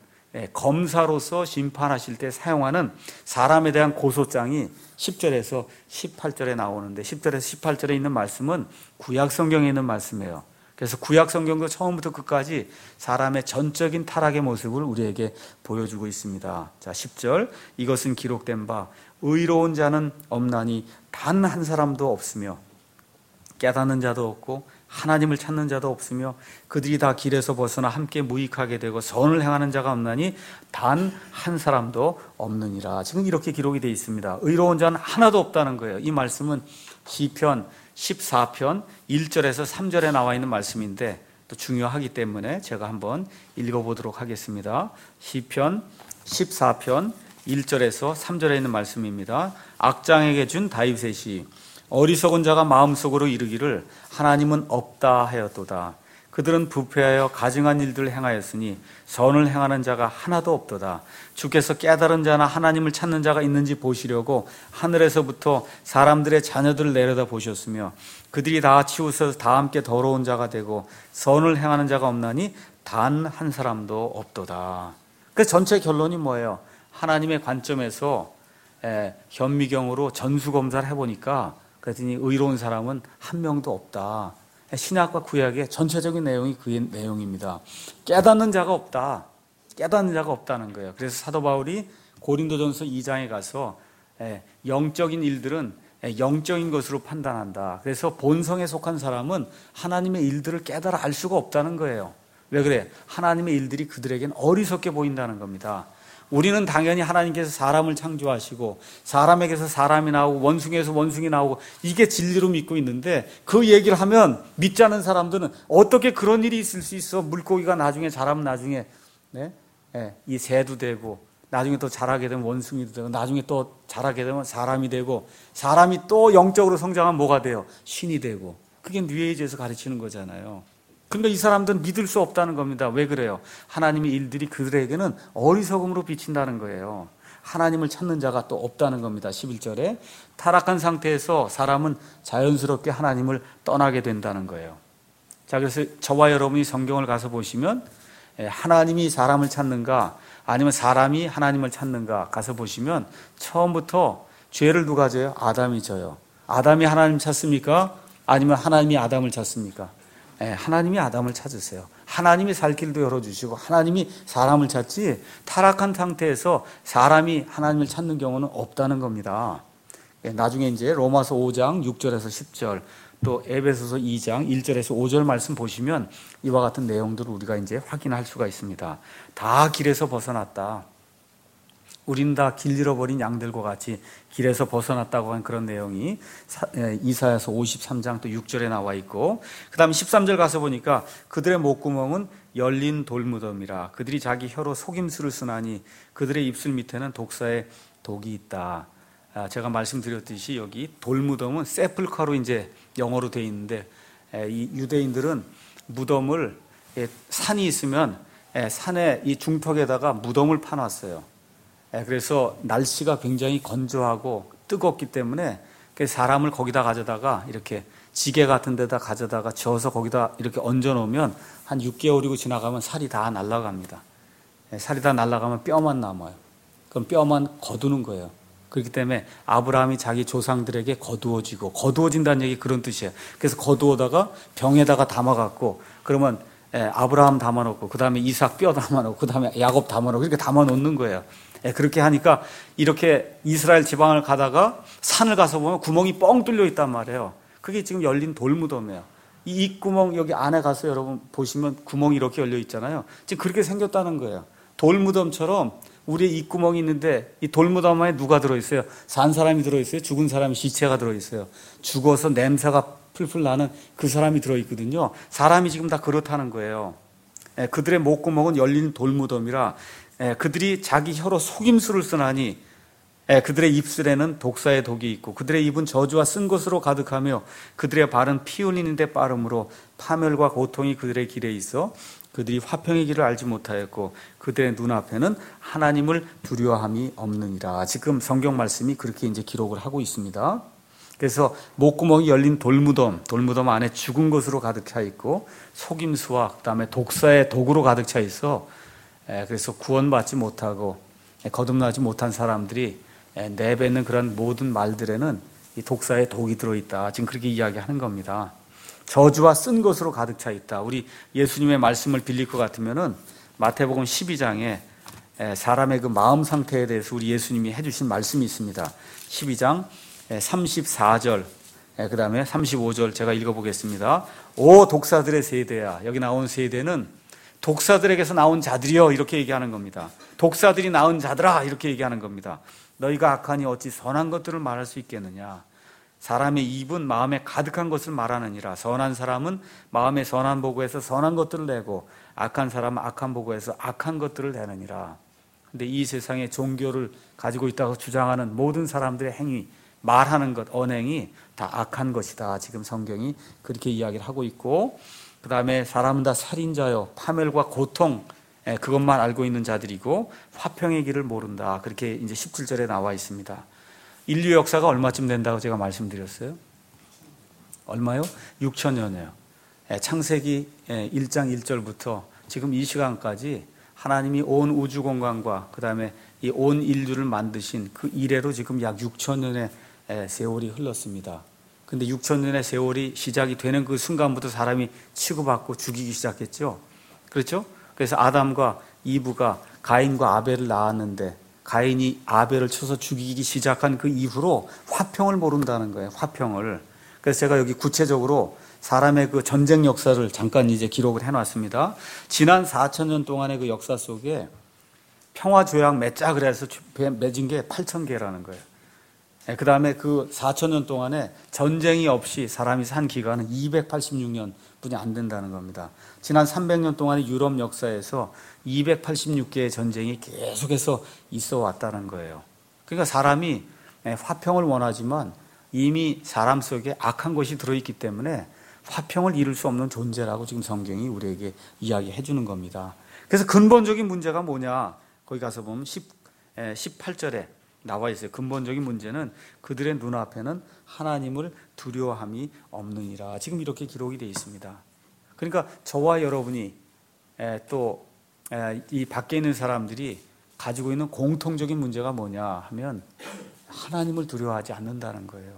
검사로서 심판하실 때 사용하는 사람에 대한 고소장이 십 절에서 십팔 절에 나오는데 십 절에서 십팔 절에 있는 말씀은 구약 성경에 있는 말씀이에요. 그래서 구약 성경도 처음부터 끝까지 사람의 전적인 타락의 모습을 우리에게 보여주고 있습니다. 자, 십 절, 이것은 기록된 바 의로운 자는 없나니 단 한 사람도 없으며 깨닫는 자도 없고 하나님을 찾는 자도 없으며 그들이 다 길에서 벗어나 함께 무익하게 되고 선을 행하는 자가 없나니 단 한 사람도 없느니라. 지금 이렇게 기록이 되어 있습니다. 의로운 자는 하나도 없다는 거예요. 이 말씀은 시편 십사 편 일 절에서 삼 절에 나와 있는 말씀인데 또 중요하기 때문에 제가 한번 읽어보도록 하겠습니다. 시편 십사 편 일 절에서 삼 절에 있는 말씀입니다. 악장에게 준 다윗의 시, 어리석은 자가 마음속으로 이르기를 하나님은 없다 하였도다. 그들은 부패하여 가증한 일들을 행하였으니 선을 행하는 자가 하나도 없도다. 주께서 깨달은 자나 하나님을 찾는 자가 있는지 보시려고 하늘에서부터 사람들의 자녀들을 내려다 보셨으며 그들이 다 치우쳐서 다 함께 더러운 자가 되고 선을 행하는 자가 없나니 단 한 사람도 없도다. 그 전체 결론이 뭐예요? 하나님의 관점에서 에, 현미경으로 전수검사를 해보니까 그랬더니 의로운 사람은 한 명도 없다. 신약과 구약의 전체적인 내용이 그 내용입니다. 깨닫는 자가 없다. 깨닫는 자가 없다는 거예요. 그래서 사도 바울이 고린도전서 이 장에 가서 영적인 일들은 영적인 것으로 판단한다. 그래서 본성에 속한 사람은 하나님의 일들을 깨달아 알 수가 없다는 거예요. 왜 그래? 하나님의 일들이 그들에겐 어리석게 보인다는 겁니다. 우리는 당연히 하나님께서 사람을 창조하시고 사람에게서 사람이 나오고 원숭이에서 원숭이 나오고 이게 진리로 믿고 있는데 그 얘기를 하면 믿지 않는 사람들은 어떻게 그런 일이 있을 수 있어? 물고기가 나중에 자라면 나중에 네? 네, 이 새도 되고 나중에 또 자라게 되면 원숭이도 되고, 나중에 또 자라게 되면 사람이 되고, 사람이 또 영적으로 성장하면 뭐가 돼요? 신이 되고. 그게 뉴에이지에서 가르치는 거잖아요. 그러니까 이 사람들은 믿을 수 없다는 겁니다. 왜 그래요? 하나님의 일들이 그들에게는 어리석음으로 비친다는 거예요. 하나님을 찾는 자가 또 없다는 겁니다. 십일 절에 타락한 상태에서 사람은 자연스럽게 하나님을 떠나게 된다는 거예요. 자, 그래서 저와 여러분이 성경을 가서 보시면 하나님이 사람을 찾는가 아니면 사람이 하나님을 찾는가 가서 보시면 처음부터 죄를 누가 져요? 아담이 져요. 아담이 하나님 찾습니까? 아니면 하나님이 아담을 찾습니까? 네, 하나님이 아담을 찾으세요. 하나님이 살 길도 열어주시고 하나님이 사람을 찾지, 타락한 상태에서 사람이 하나님을 찾는 경우는 없다는 겁니다. 네, 나중에 이제 로마서 오 장 육 절에서 십 절, 또 에베소서 이 장 일 절에서 오 절 말씀 보시면 이와 같은 내용들을 우리가 이제 확인할 수가 있습니다. 다 길에서 벗어났다. 우린 다 길 잃어버린 양들과 같이 길에서 벗어났다고 한 그런 내용이 이사야서 오십삼 장 또 육 절에 나와 있고, 그 다음에 십삼 절 가서 보니까 그들의 목구멍은 열린 돌무덤이라 그들이 자기 혀로 속임수를 쓰나니 그들의 입술 밑에는 독사의 독이 있다. 제가 말씀드렸듯이 여기 돌무덤은 세플카로 이제 영어로 되어 있는데, 이 유대인들은 무덤을, 산이 있으면 산의 이 중턱에다가 무덤을 파놨어요. 그래서 날씨가 굉장히 건조하고 뜨겁기 때문에 사람을 거기다 가져다가 이렇게 지게 같은 데다 가져다가 저어서 거기다 이렇게 얹어 놓으면 한 육 개월이고 지나가면 살이 다 날아갑니다. 살이 다 날아가면 뼈만 남아요. 그럼 뼈만 거두는 거예요. 그렇기 때문에 아브라함이 자기 조상들에게 거두어지고, 거두어진다는 얘기 그런 뜻이에요. 그래서 거두어다가 병에다가 담아갖고, 그러면 아브라함 담아놓고, 그 다음에 이삭 뼈 담아놓고, 그 다음에 야곱 담아놓고, 이렇게 담아놓는 거예요. 그렇게 하니까 이렇게 이스라엘 지방을 가다가 산을 가서 보면 구멍이 뻥 뚫려 있단 말이에요. 그게 지금 열린 돌무덤이에요. 이 입구멍 여기 안에 가서 여러분 보시면 구멍이 이렇게 열려 있잖아요. 지금 그렇게 생겼다는 거예요. 돌무덤처럼 우리의 입구멍이 있는데, 이 돌무덤 안에 누가 들어있어요? 산 사람이 들어있어요? 죽은 사람의 시체가 들어있어요? 죽어서 냄새가 풀풀 나는 그 사람이 들어있거든요. 사람이 지금 다 그렇다는 거예요. 그들의 목구멍은 열린 돌무덤이라 그들이 자기 혀로 속임수를 쓰나니 그들의 입술에는 독사의 독이 있고 그들의 입은 저주와 쓴 것으로 가득하며 그들의 발은 피 흘리는 데 빠름으로 파멸과 고통이 그들의 길에 있어 그들이 화평의 길을 알지 못하였고 그들의 눈앞에는 하나님을 두려워함이 없느니라. 지금 성경 말씀이 그렇게 이제 기록을 하고 있습니다. 그래서 목구멍이 열린 돌무덤, 돌무덤 안에 죽은 것으로 가득 차 있고 속임수와 그다음에 독사의 독으로 가득 차 있어 그래서 구원받지 못하고 거듭나지 못한 사람들이 내뱉는 그런 모든 말들에는 이 독사의 독이 들어있다. 지금 그렇게 이야기하는 겁니다. 저주와 쓴 것으로 가득 차 있다. 우리 예수님의 말씀을 빌릴 것 같으면은 마태복음 십이 장에 사람의 그 마음 상태에 대해서 우리 예수님이 해주신 말씀이 있습니다. 십이 장 삼십사 절, 그 다음에 삼십오 절 제가 읽어보겠습니다. 오 독사들의 세대야. 여기 나온 세대는 독사들에게서 나온 자들이여 이렇게 얘기하는 겁니다. 독사들이 낳은 자들아 이렇게 얘기하는 겁니다. 너희가 악하니 어찌 선한 것들을 말할 수 있겠느냐. 사람의 입은 마음에 가득한 것을 말하느니라. 선한 사람은 마음에 선한 보고에서 선한 것들을 내고 악한 사람은 악한 보고에서 악한 것들을 내느니라. 근데 이 세상에 종교를 가지고 있다고 주장하는 모든 사람들의 행위, 말하는 것, 언행이 다 악한 것이다. 지금 성경이 그렇게 이야기를 하고 있고, 그 다음에 사람은 다 살인자요, 파멸과 고통, 그것만 알고 있는 자들이고 화평의 길을 모른다. 그렇게 이제 십칠 절에 나와 있습니다. 인류 역사가 얼마쯤 된다고 제가 말씀드렸어요? 얼마요? 육천 년이에요. 창세기 일 장 일 절부터 지금 이 시간까지 하나님이 온 우주 공간과 그 다음에 이 온 인류를 만드신 그 이래로 지금 약 육천 년의 세월이 흘렀습니다. 근데 육천 년의 세월이 시작이 되는 그 순간부터 사람이 치고받고 죽이기 시작했죠. 그렇죠? 그래서 아담과 이브가 가인과 아벨을 낳았는데 가인이 아벨을 쳐서 죽이기 시작한 그 이후로 화평을 모른다는 거예요. 화평을. 그래서 제가 여기 구체적으로 사람의 그 전쟁 역사를 잠깐 이제 기록을 해놨습니다. 지난 사천 년 동안의 그 역사 속에 평화 조약 맺자 그래서 맺은 게 팔천 개라는 거예요. 그 다음에 그 사천 년 동안에 전쟁이 없이 사람이 산 기간은 이백팔십육 년 뿐이 안 된다는 겁니다. 지난 삼백 년 동안의 유럽 역사에서 이백팔십육 개의 전쟁이 계속해서 있어 왔다는 거예요. 그러니까 사람이 화평을 원하지만 이미 사람 속에 악한 것이 들어있기 때문에 화평을 이룰 수 없는 존재라고 지금 성경이 우리에게 이야기해 주는 겁니다. 그래서 근본적인 문제가 뭐냐? 거기 가서 보면 십팔 절에 나와 있어요. 근본적인 문제는 그들의 눈앞에는 하나님을 두려워함이 없느니라. 지금 이렇게 기록이 되어 있습니다. 그러니까 저와 여러분이 또 이 밖에 있는 사람들이 가지고 있는 공통적인 문제가 뭐냐 하면 하나님을 두려워하지 않는다는 거예요.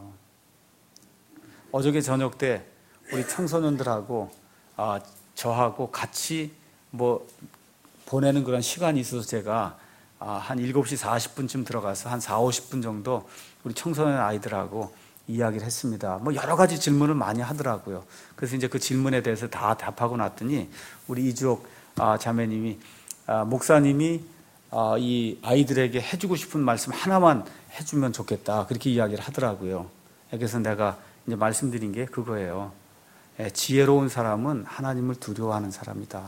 어저께 저녁 때 우리 청소년들하고 아, 저하고 같이 뭐 보내는 그런 시간이 있어서 제가 아, 한 일곱 시 사십 분쯤 들어가서 한 사오십 분 정도 우리 청소년 아이들하고 이야기를 했습니다. 뭐 여러 가지 질문을 많이 하더라고요. 그래서 이제 그 질문에 대해서 다 답하고 났더니 우리 이주옥 아, 자매님이 아, 목사님이 아, 이 아이들에게 해주고 싶은 말씀 하나만 해주면 좋겠다 그렇게 이야기를 하더라고요. 그래서 내가 이제 말씀드린 게 그거예요. 예, 지혜로운 사람은 하나님을 두려워하는 사람이다.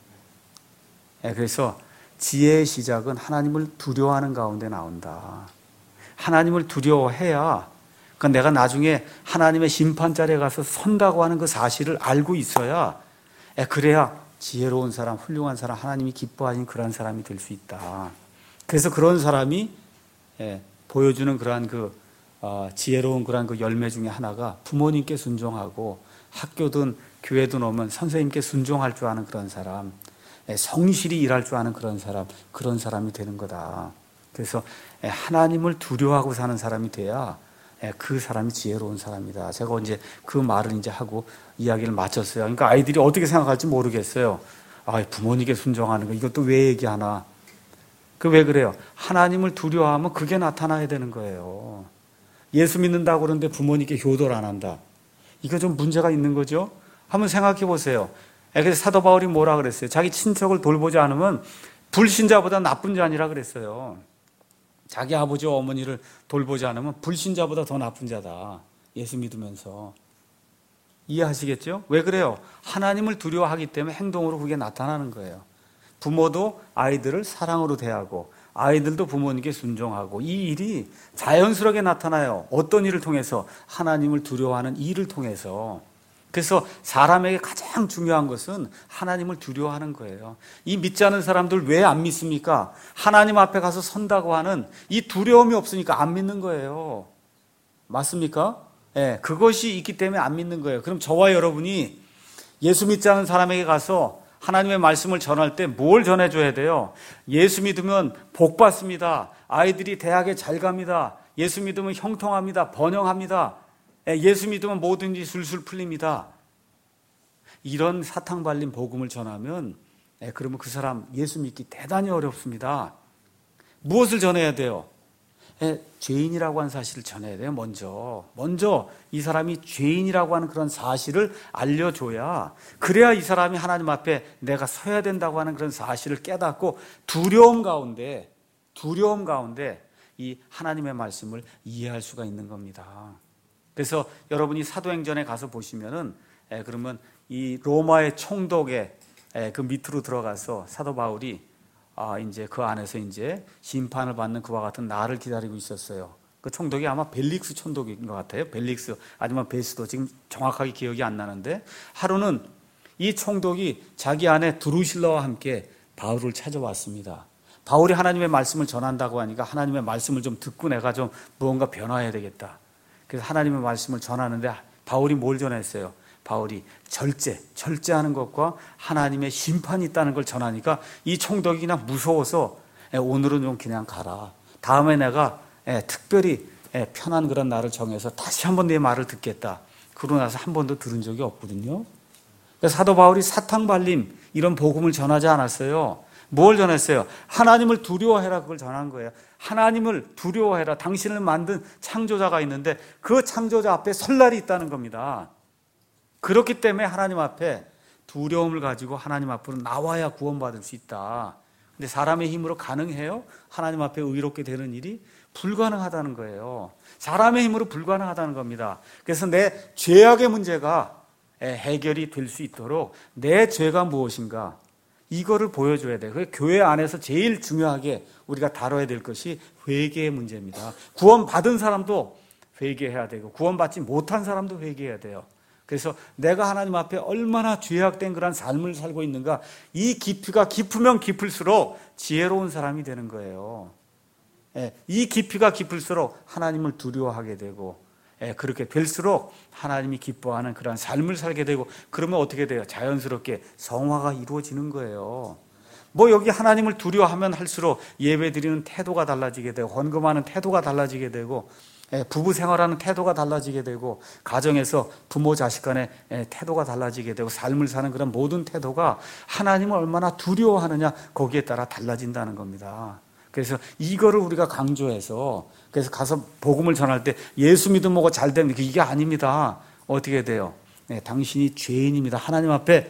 예, 그래서 지혜의 시작은 하나님을 두려워하는 가운데 나온다. 하나님을 두려워해야 그러니까 내가 나중에 하나님의 심판 자리에 가서 선다고 하는 그 사실을 알고 있어야 예, 그래야 지혜로운 사람, 훌륭한 사람, 하나님이 기뻐하시는 그런 사람이 될 수 있다. 그래서 그런 사람이 예, 보여주는 그러한 그 어, 지혜로운 그러한 그 열매 중에 하나가 부모님께 순종하고 학교든 교회든 오면 선생님께 순종할 줄 아는 그런 사람, 예, 성실히 일할 줄 아는 그런 사람, 그런 사람이 되는 거다. 그래서 예, 하나님을 두려워하고 사는 사람이 돼야 예, 그 사람이 지혜로운 사람이다. 제가 이제 그 말을 이제 하고 이야기를 마쳤어요. 그러니까 아이들이 어떻게 생각할지 모르겠어요. 아, 부모님께 순종하는 거 이것도 왜 얘기하나? 그 왜 그래요? 하나님을 두려워하면 그게 나타나야 되는 거예요. 예수 믿는다고 그러는데 부모님께 효도를 안 한다. 이거 좀 문제가 있는 거죠? 한번 생각해 보세요. 그래서 사도 바울이 뭐라 그랬어요? 자기 친척을 돌보지 않으면 불신자보다 나쁜 자니라 그랬어요. 자기 아버지와 어머니를 돌보지 않으면 불신자보다 더 나쁜 자다. 예수 믿으면서. 이해하시겠죠? 왜 그래요? 하나님을 두려워하기 때문에 행동으로 그게 나타나는 거예요. 부모도 아이들을 사랑으로 대하고 아이들도 부모님께 순종하고 이 일이 자연스럽게 나타나요. 어떤 일을 통해서? 하나님을 두려워하는 일을 통해서. 그래서 사람에게 가장 중요한 것은 하나님을 두려워하는 거예요. 이 믿지 않는 사람들 왜 안 믿습니까? 하나님 앞에 가서 선다고 하는 이 두려움이 없으니까 안 믿는 거예요. 맞습니까? 예, 그것이 있기 때문에 안 믿는 거예요. 그럼 저와 여러분이 예수 믿지 않는 사람에게 가서 하나님의 말씀을 전할 때 뭘 전해줘야 돼요? 예수 믿으면 복 받습니다. 아이들이 대학에 잘 갑니다. 예수 믿으면 형통합니다. 번영합니다. 예수 믿으면 뭐든지 술술 풀립니다. 이런 사탕 발린 복음을 전하면 그러면 그 사람 예수 믿기 대단히 어렵습니다. 무엇을 전해야 돼요? 죄인이라고 하는 사실을 전해야 돼요. 먼저 먼저 이 사람이 죄인이라고 하는 그런 사실을 알려줘야, 그래야 이 사람이 하나님 앞에 내가 서야 된다고 하는 그런 사실을 깨닫고 두려움 가운데 두려움 가운데 이 하나님의 말씀을 이해할 수가 있는 겁니다. 그래서 여러분이 사도행전에 가서 보시면은 에, 그러면 이 로마의 총독의 에, 그 밑으로 들어가서 사도 바울이 아, 이제 그 안에서 이제 심판을 받는 그와 같은 날을 기다리고 있었어요. 그 총독이 아마 벨릭스 총독인 것 같아요. 벨릭스 아니면 베스도, 지금 정확하게 기억이 안 나는데, 하루는 이 총독이 자기 아내 드루실라와 함께 바울을 찾아왔습니다. 바울이 하나님의 말씀을 전한다고 하니까 하나님의 말씀을 좀 듣고 내가 좀 무언가 변화해야 되겠다. 그래서 하나님의 말씀을 전하는데 바울이 뭘 전했어요? 바울이 절제, 절제하는 것과 하나님의 심판이 있다는 걸 전하니까 이 총독이 그냥 무서워서 오늘은 좀 그냥 가라. 다음에 내가 특별히 편한 그런 날을 정해서 다시 한번 내 말을 듣겠다. 그러고 나서 한 번도 들은 적이 없거든요. 사도 바울이 사탕 발림 이런 복음을 전하지 않았어요. 뭘 전했어요? 하나님을 두려워해라, 그걸 전한 거예요. 하나님을 두려워해라. 당신을 만든 창조자가 있는데 그 창조자 앞에 설 날이 있다는 겁니다. 그렇기 때문에 하나님 앞에 두려움을 가지고 하나님 앞으로 나와야 구원받을 수 있다. 근데 사람의 힘으로 가능해요? 하나님 앞에 의롭게 되는 일이 불가능하다는 거예요. 사람의 힘으로 불가능하다는 겁니다. 그래서 내 죄악의 문제가 해결이 될 수 있도록 내 죄가 무엇인가, 이거를 보여줘야 돼요. 그래서 교회 안에서 제일 중요하게 우리가 다뤄야 될 것이 회개의 문제입니다. 구원받은 사람도 회개해야 되고 구원받지 못한 사람도 회개해야 돼요. 그래서 내가 하나님 앞에 얼마나 죄악된 그런 삶을 살고 있는가, 이 깊이가 깊으면 깊을수록 지혜로운 사람이 되는 거예요. 예, 이 깊이가 깊을수록 하나님을 두려워하게 되고, 예, 그렇게 될수록 하나님이 기뻐하는 그런 삶을 살게 되고, 그러면 어떻게 돼요? 자연스럽게 성화가 이루어지는 거예요. 뭐 여기 하나님을 두려워하면 할수록 예배드리는 태도가 달라지게 되고, 헌금하는 태도가 달라지게 되고, 부부 생활하는 태도가 달라지게 되고, 가정에서 부모 자식 간의 태도가 달라지게 되고, 삶을 사는 그런 모든 태도가 하나님을 얼마나 두려워하느냐, 거기에 따라 달라진다는 겁니다. 그래서 이거를 우리가 강조해서, 그래서 가서 복음을 전할 때 예수 믿으면 뭐가 잘 되는 게 이게 아닙니다. 어떻게 돼요? 네, 당신이 죄인입니다. 하나님 앞에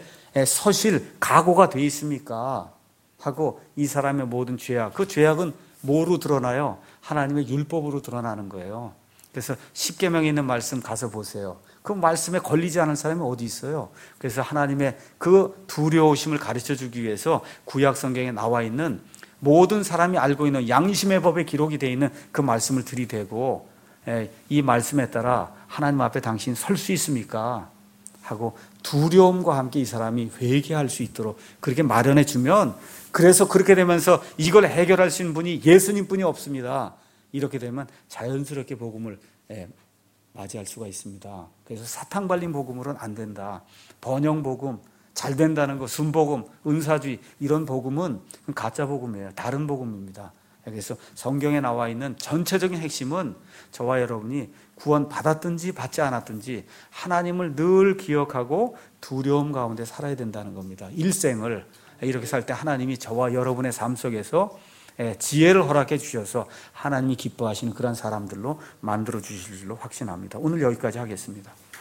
서실 각오가 돼 있습니까? 하고 이 사람의 모든 죄악, 그 죄악은 뭐로 드러나요? 하나님의 율법으로 드러나는 거예요. 그래서 십계명에 있는 말씀 가서 보세요. 그 말씀에 걸리지 않은 사람이 어디 있어요? 그래서 하나님의 그 두려우심을 가르쳐 주기 위해서 구약 성경에 나와 있는 모든 사람이 알고 있는 양심의 법에 기록이 되어 있는 그 말씀을 들이대고, 이 말씀에 따라 하나님 앞에 당신 설 수 있습니까? 하고 두려움과 함께 이 사람이 회개할 수 있도록 그렇게 마련해 주면, 그래서 그렇게 되면서 이걸 해결할 수 있는 분이 예수님뿐이 없습니다. 이렇게 되면 자연스럽게 복음을 맞이할 수가 있습니다. 그래서 사탕 발린 복음으로는 안 된다. 번영 복음, 잘 된다는 거, 순복음, 은사주의, 이런 복음은 가짜 복음이에요. 다른 복음입니다. 그래서 성경에 나와 있는 전체적인 핵심은 저와 여러분이 구원 받았든지 받지 않았든지 하나님을 늘 기억하고 두려움 가운데 살아야 된다는 겁니다. 일생을 이렇게 살 때 하나님이 저와 여러분의 삶 속에서 지혜를 허락해 주셔서 하나님이 기뻐하시는 그런 사람들로 만들어 주실 줄로 확신합니다. 오늘 여기까지 하겠습니다.